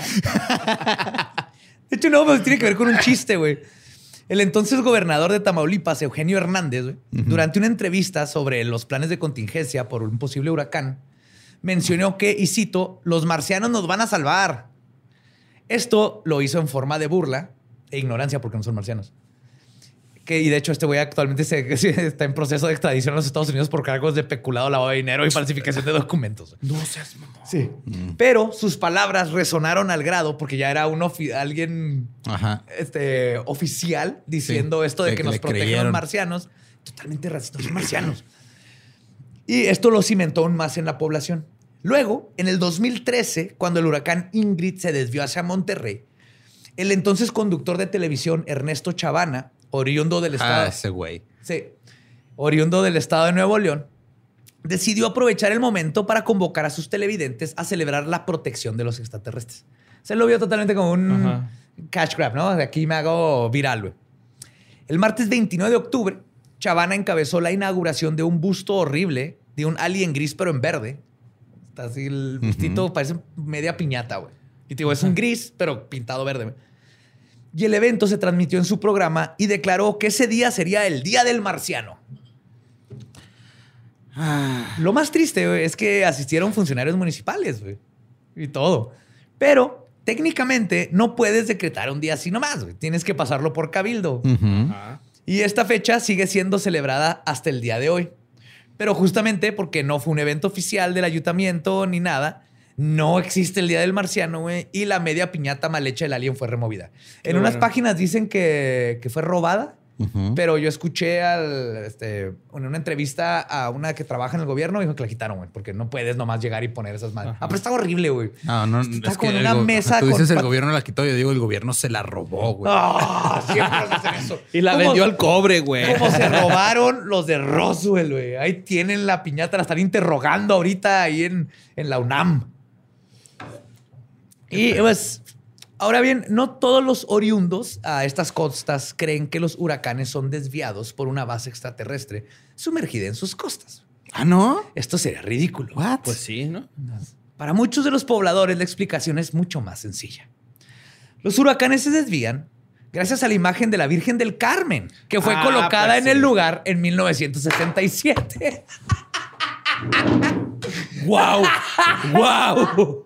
De hecho, no, pues tiene que ver con un chiste, güey. El entonces gobernador de Tamaulipas, Eugenio Hernández, güey, Ujú. durante una entrevista sobre los planes de contingencia por un posible huracán, mencionó que, y cito, los marcianos nos van a salvar. Esto lo hizo en forma de burla e ignorancia porque no son marcianos. Que, y de hecho, este güey actualmente se, se- está en proceso de extradición a los Estados Unidos por cargos de peculado, lavado de dinero y falsificación de documentos. No seas mamón. Sí. Pero sus palabras resonaron al grado porque ya era un ofi- alguien Ajá. este, oficial diciendo Sí, esto de de que, que nos le protegen creyeron. los marcianos. Totalmente racistas, son marcianos. Y esto lo cimentó aún más en la población. Luego, en el dos mil trece, cuando el huracán Ingrid se desvió hacia Monterrey, el entonces conductor de televisión Ernesto Chavana, oriundo del estado, Ah, ese güey. sí, oriundo del estado de Nuevo León, decidió aprovechar el momento para convocar a sus televidentes a celebrar la protección de los extraterrestres. Se lo vio totalmente como un Ajá. cash grab, ¿no? De aquí me hago viral, güey. El martes veintinueve de octubre, Chavana encabezó la inauguración de un busto horrible de un alien gris pero en verde. Está así el bustito, Ujú. parece media piñata, güey. Y te digo, es un gris pero pintado verde, güey. Y el evento se transmitió en su programa y declaró que ese día sería el Día del Marciano. Lo más triste, güey, es que asistieron funcionarios municipales, güey. Y todo. Pero técnicamente no puedes decretar un día así nomás, güey. Tienes que pasarlo por cabildo. Ujú. Ajá. Y esta fecha sigue siendo celebrada hasta el día de hoy. Pero justamente porque no fue un evento oficial del ayuntamiento ni nada, no existe el Día del Marciano, güey. Y la media piñata mal hecha del alien fue removida. Qué en unas bueno. páginas dicen que, que fue robada. Ujú. Pero yo escuché al, este, en una entrevista a una que trabaja en el gobierno y dijo que la quitaron, güey, porque no puedes nomás llegar y poner esas madres. Ajá. Ah, pero está horrible, güey. No, no, Está es como que en el una go- mesa Tú con dices el pat- gobierno la quitó, yo digo el gobierno se la robó, güey. Ah, siempre nos hacen eso. Y la ¿Cómo- vendió al cobre, güey. Como se robaron los de Roswell, güey. Ahí tienen la piñata, la están interrogando ahorita ahí en, en la UNAM. Y pues, Ahora bien, no todos los oriundos a estas costas creen que los huracanes son desviados por una base extraterrestre sumergida en sus costas. ¿Ah, no? Esto sería ridículo. What? Pues sí, ¿no? Para muchos de los pobladores, la explicación es mucho más sencilla. Los huracanes se desvían gracias a la imagen de la Virgen del Carmen, que fue Ah, colocada pues en sí. el lugar en mil novecientos setenta y siete. ¡Wow! ¡Wow!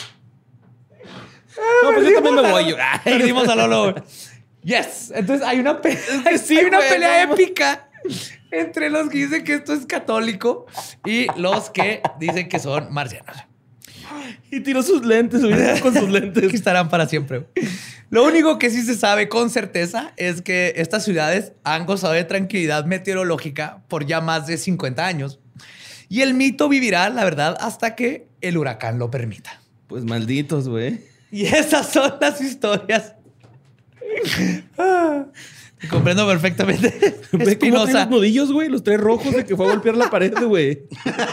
No, pues yo también me voy. Perdimos a Lolo. Yes. Entonces hay una, pe sí, hay una güey, pelea no. épica entre los que dicen que esto es católico y los que dicen que son marcianos. Y tiró sus lentes, güey, con sus Que lentes. estarán para siempre. Lo único que sí se sabe con certeza es que estas ciudades han gozado de tranquilidad meteorológica por ya más de cincuenta años. Y el mito vivirá, la verdad, hasta que el huracán lo permita. Pues malditos, güey. Y esas son las historias. Ah, te comprendo perfectamente. Ve cómo trae Espinosa. los nudillos, güey. Los tres rojos de que fue a golpear la pared, güey.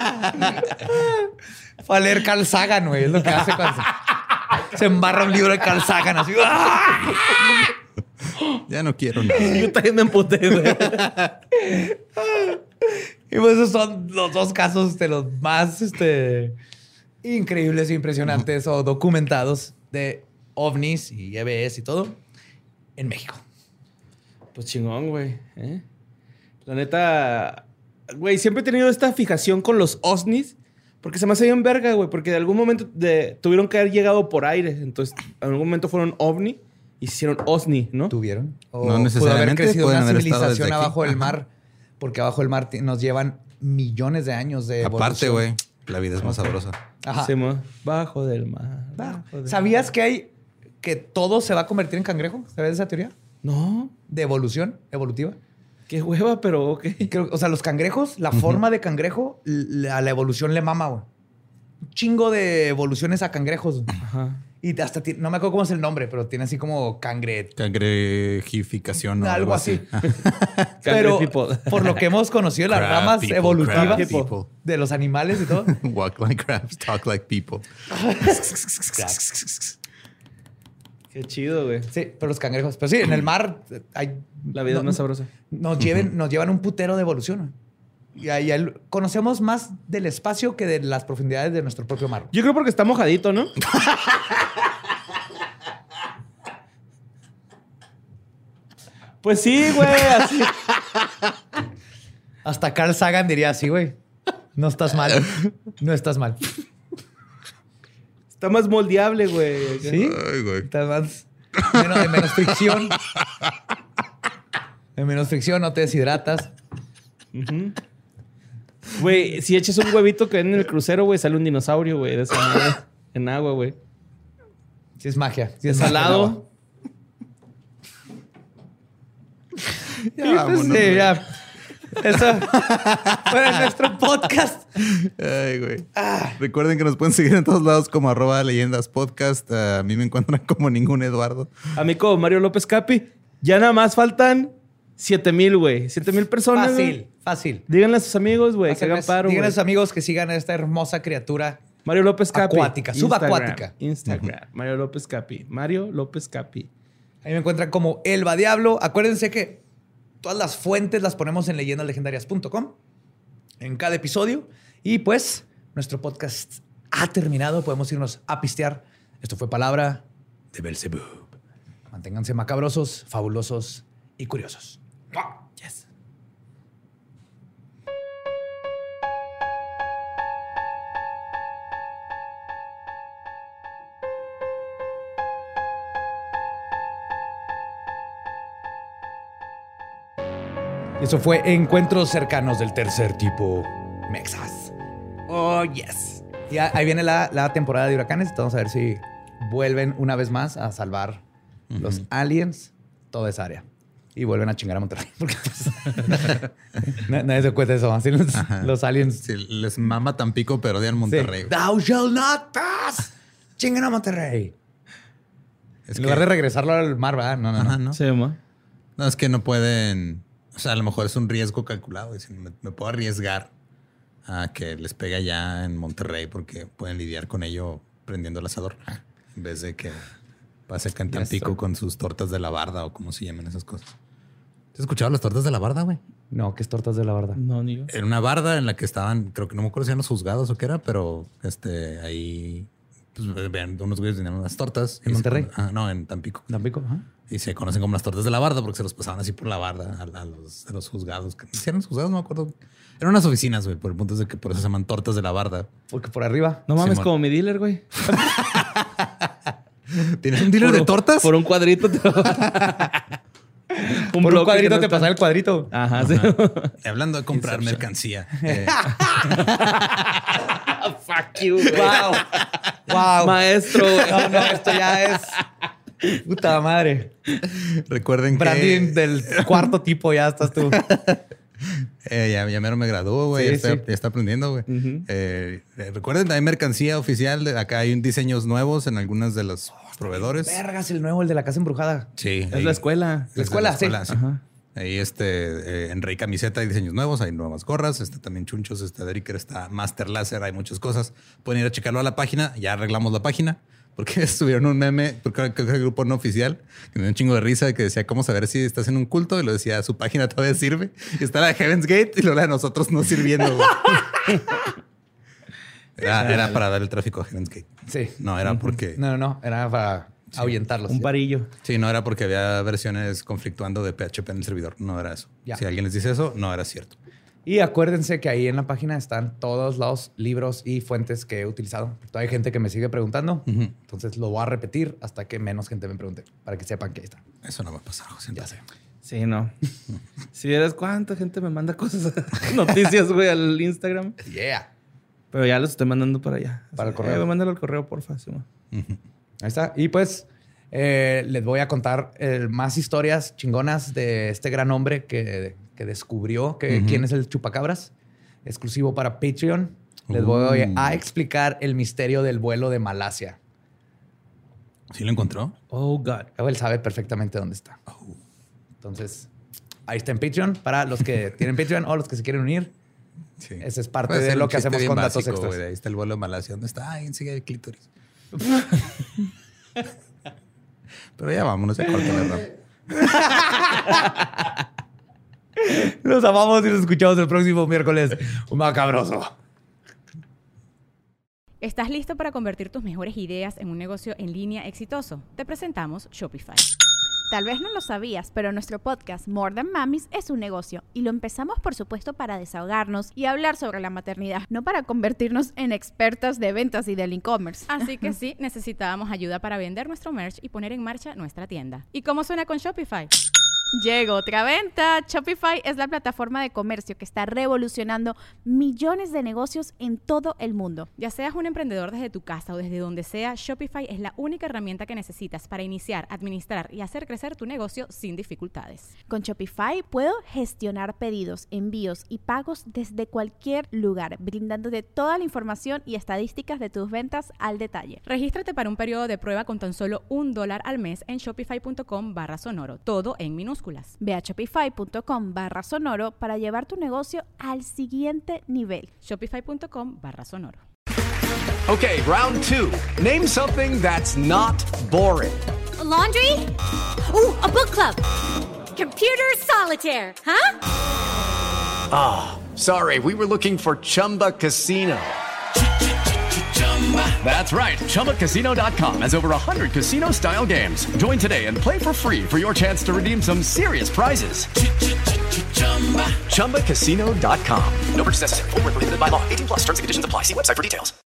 Fue a leer Carl Sagan, güey. Es lo que hace cuando se, se embarra un libro de Carl Sagan. Así. ¡Ah! Ya no quiero nada. Yo también me emputé, güey. Y pues esos son los dos casos de los más este, increíbles e impresionantes o documentados de ovnis y E V S y todo en México. Pues chingón, güey. ¿eh? La neta, güey, siempre he tenido esta fijación con los ovnis. Porque se me hace bien verga, güey. Porque de algún momento de, tuvieron que haber llegado por aire. Entonces, en algún momento fueron ovni y se hicieron osni, ¿no? ¿Tuvieron? O No pudo haber necesariamente, crecido pueden una haber estado civilización desde aquí. abajo del mar. Porque abajo del mar ti- nos llevan millones de años de Aparte, evolución. güey, la vida es más sabrosa. Ajá. Se mo- Bajo del mar. Ah, bajo del ¿Sabías que hay que todo se va a convertir en cangrejo? ¿Sabes esa teoría? No. De evolución evolutiva. Qué hueva, pero ok. Creo- o sea, los cangrejos, la forma de cangrejo, l- a la evolución le mama, güey. Un chingo de evoluciones a cangrejos. Ajá. Y hasta, ti- no me acuerdo cómo es el nombre, pero tiene así como cangre... Cangrejificación o algo así. Cangre Pero people. por lo que hemos conocido, las Crab ramas people, evolutivas crab people. de los animales y todo. Walk like crabs, talk like people. Qué chido, güey. Sí, pero los cangrejos. Pero sí, en el mar eh, hay... La vida no- es más sabrosa. Nos, lleven, nos llevan un putero de evolución. güey. Y ahí ahí conocemos más del espacio que de las profundidades de nuestro propio mar. Yo creo porque está mojadito, ¿no? Pues sí, güey. Así. Hasta Carl Sagan diría así, güey. No estás mal. No estás mal. Está más moldeable, güey. ¿Sí? Ay, güey. Estás más... Menos, de menos fricción. De menos fricción, no te deshidratas. Güey, si echas un huevito que ven en el crucero, güey, sale un dinosaurio, güey, de esa madre. En agua, güey. Sí es magia. Sí es magia el agua. Salado. Ya Sí, pues, vámonos, sí, güey. ya. Eso fue nuestro podcast. Ay, güey. Recuerden que nos pueden seguir en todos lados como arroba leyendas podcast. Uh, a mí me encuentran como ningún Eduardo. Amigo Mario López Capi, ya nada más faltan siete mil, güey. siete mil personas. Fácil, güey. fácil. Díganle a sus amigos, güey, que hagan Hacerles- paro. Díganle a güey. sus amigos que sigan a esta hermosa criatura. Mario López Capi. Acuática, subacuática. Instagram. Instagram. Mario López Capi. Mario López Capi. Ahí me encuentran como Elba Diablo. Acuérdense que todas las fuentes las ponemos en leyendas legendarias punto com en cada episodio. Y pues, nuestro podcast ha terminado. Podemos irnos a pistear. Esto fue Palabra de Belzebub. Manténganse macabrosos, fabulosos y curiosos. Yes. Y eso fue Encuentros cercanos del tercer tipo. Mexas. Oh, yes. Y a- ahí viene la, la temporada de huracanes. Vamos a ver si vuelven una vez más a salvar los aliens, toda esa área. Y vuelven a chingar a Monterrey. Porque pues, na- nadie se cuenta eso. Así los, Ajá. los aliens. Sí, les mama Tampico, pero odian Monterrey. Sí. güey. Thou shall not pass. Chingan a Monterrey. Es En lugar que- de regresarlo al mar, ¿verdad? No, no, no. Ajá, ¿no? Se llama. No, es que no pueden. O sea, a lo mejor es un riesgo calculado. Dicen, me, me puedo arriesgar a que les pegue allá en Monterrey porque pueden lidiar con ello prendiendo el asador en vez de que Pasa acá en Tampico con sus tortas de la barda o como se llaman esas cosas. ¿Has escuchado las tortas de la barda, güey? No, ¿qué es tortas de la barda? No, ni yo. Era una barda en la que estaban, creo que no me acuerdo si eran los juzgados o qué era, pero este ahí pues, vean, unos güeyes tenían unas tortas. ¿En Monterrey? Se, ah, no, en Tampico. Tampico, ajá. Y se conocen como las tortas de la barda porque se los pasaban así por la barda a, a, los, a los juzgados. ¿Sí eran los juzgados? No me acuerdo. Eran unas oficinas, güey. Por el punto es de que por eso se llaman tortas de la barda. Porque por arriba. No mames, Simón. como mi dealer, güey. ¿Tienes un dealer Por- de tortas? Por un cuadrito. Te... un Por un bloque cuadrito que no te está- pasaba el cuadrito. Ajá, sí. Y hablando de comprar mercancía. eh, Fuck you, güey. Wow. Wow. Maestro, güey. No, no, esto ya es... Puta madre. recuerden Branding que... del cuarto tipo, ya estás tú. Eh, ya, ya mero me graduó, güey. Sí, ya, está- sí. ya está aprendiendo, güey. Ujú. Eh, eh, recuerden, hay mercancía oficial. de- Acá hay diseños nuevos en algunas de los proveedores. Vergas, el nuevo, el de la casa embrujada. Sí. Es ahí- la escuela. es de escuela, sí. Ajá. Ahí este, eh, en Rey Camiseta hay diseños nuevos, hay nuevas gorras, este también chunchos, este Dericker está Master Láser, hay muchas cosas. Pueden ir a checarlo a la página, ya arreglamos la página, porque subieron un meme, porque creo que el grupo no oficial, que me dio un chingo de risa, que decía cómo saber si estás en un culto, y lo decía, su página todavía sirve, y está la de Heaven's Gate, y lo la de nosotros no sirviendo, güey. Era, era para dar el tráfico a Heaven's Gate. Sí. No, era porque... No, no, no. Era para ahuyentarlos. Un parillo. Sí, no era porque había versiones conflictuando de P H P en el servidor. No era eso. Ya. Si alguien les dice eso, no era cierto. Y acuérdense que ahí en la página están todos los libros y fuentes que he utilizado. Todavía hay gente que me sigue preguntando. Ujú. Entonces lo voy a repetir hasta que menos gente me pregunte, para que sepan que ahí está. Eso no va a pasar, José. Ya sé. Sí, no. Si vieras cuánta gente me manda cosas, noticias, güey, al Instagram. Yeah. Pero ya los estoy mandando para allá. Para el Así, correo. Eh, mándalo al correo, porfa. Sí, man. Ujú. Ahí está. Y pues eh, les voy a contar eh, más historias chingonas de este gran hombre que, que descubrió que, Ujú. quién es el chupacabras. Exclusivo para Patreon. Les voy Uh. a explicar el misterio del vuelo de Malasia. ¿Sí lo encontró? Oh, God. Él sabe perfectamente dónde está. Entonces, ahí está en Patreon para los que tienen Patreon o los que se quieren unir. Sí. Ese es parte Puede de ser lo un que chiste hacemos bien con datos básico, extras. güey. Ahí está el vuelo de Malasia. ¿Dónde está? Ahí enseguida el clítoris. Pero ya vámonos, ya córtale, Ram. Los amamos y nos escuchamos el próximo miércoles. Un macabroso. ¿Estás listo para convertir tus mejores ideas en un negocio en línea exitoso? Te presentamos Shopify. Tal vez no lo sabías, pero nuestro podcast More Than Mamis es un negocio y lo empezamos por supuesto para desahogarnos y hablar sobre la maternidad, no para convertirnos en expertas de ventas y del e-commerce. Así que sí, necesitábamos ayuda para vender nuestro merch y poner en marcha nuestra tienda. ¿Y cómo suena con Shopify? Llegó otra venta. Shopify es la plataforma de comercio que está revolucionando millones de negocios en todo el mundo. Ya seas un emprendedor desde tu casa o desde donde sea, Shopify es la única herramienta que necesitas para iniciar, administrar y hacer crecer tu negocio sin dificultades. Con Shopify puedo gestionar pedidos, envíos y pagos desde cualquier lugar, brindándote toda la información y estadísticas de tus ventas al detalle. Regístrate para un periodo de prueba con tan solo un dólar al mes en shopify.com barra sonoro, todo en minúsculas. Ve a shopify.com barra sonoro para llevar tu negocio al siguiente nivel. Shopify.com barra sonoro. Okay, round two. Name something that's not boring. A laundry? Ooh, a book club. Computer solitaire, huh? Ah, oh, sorry, we were looking for Chumba Casino. That's right. Chumba Casino dot com has over one hundred casino-style games. Join today and play for free for your chance to redeem some serious prizes. Chumba Casino dot com. No purchase necessary. Void where prohibited by law. eighteen plus terms and conditions apply. See website for details.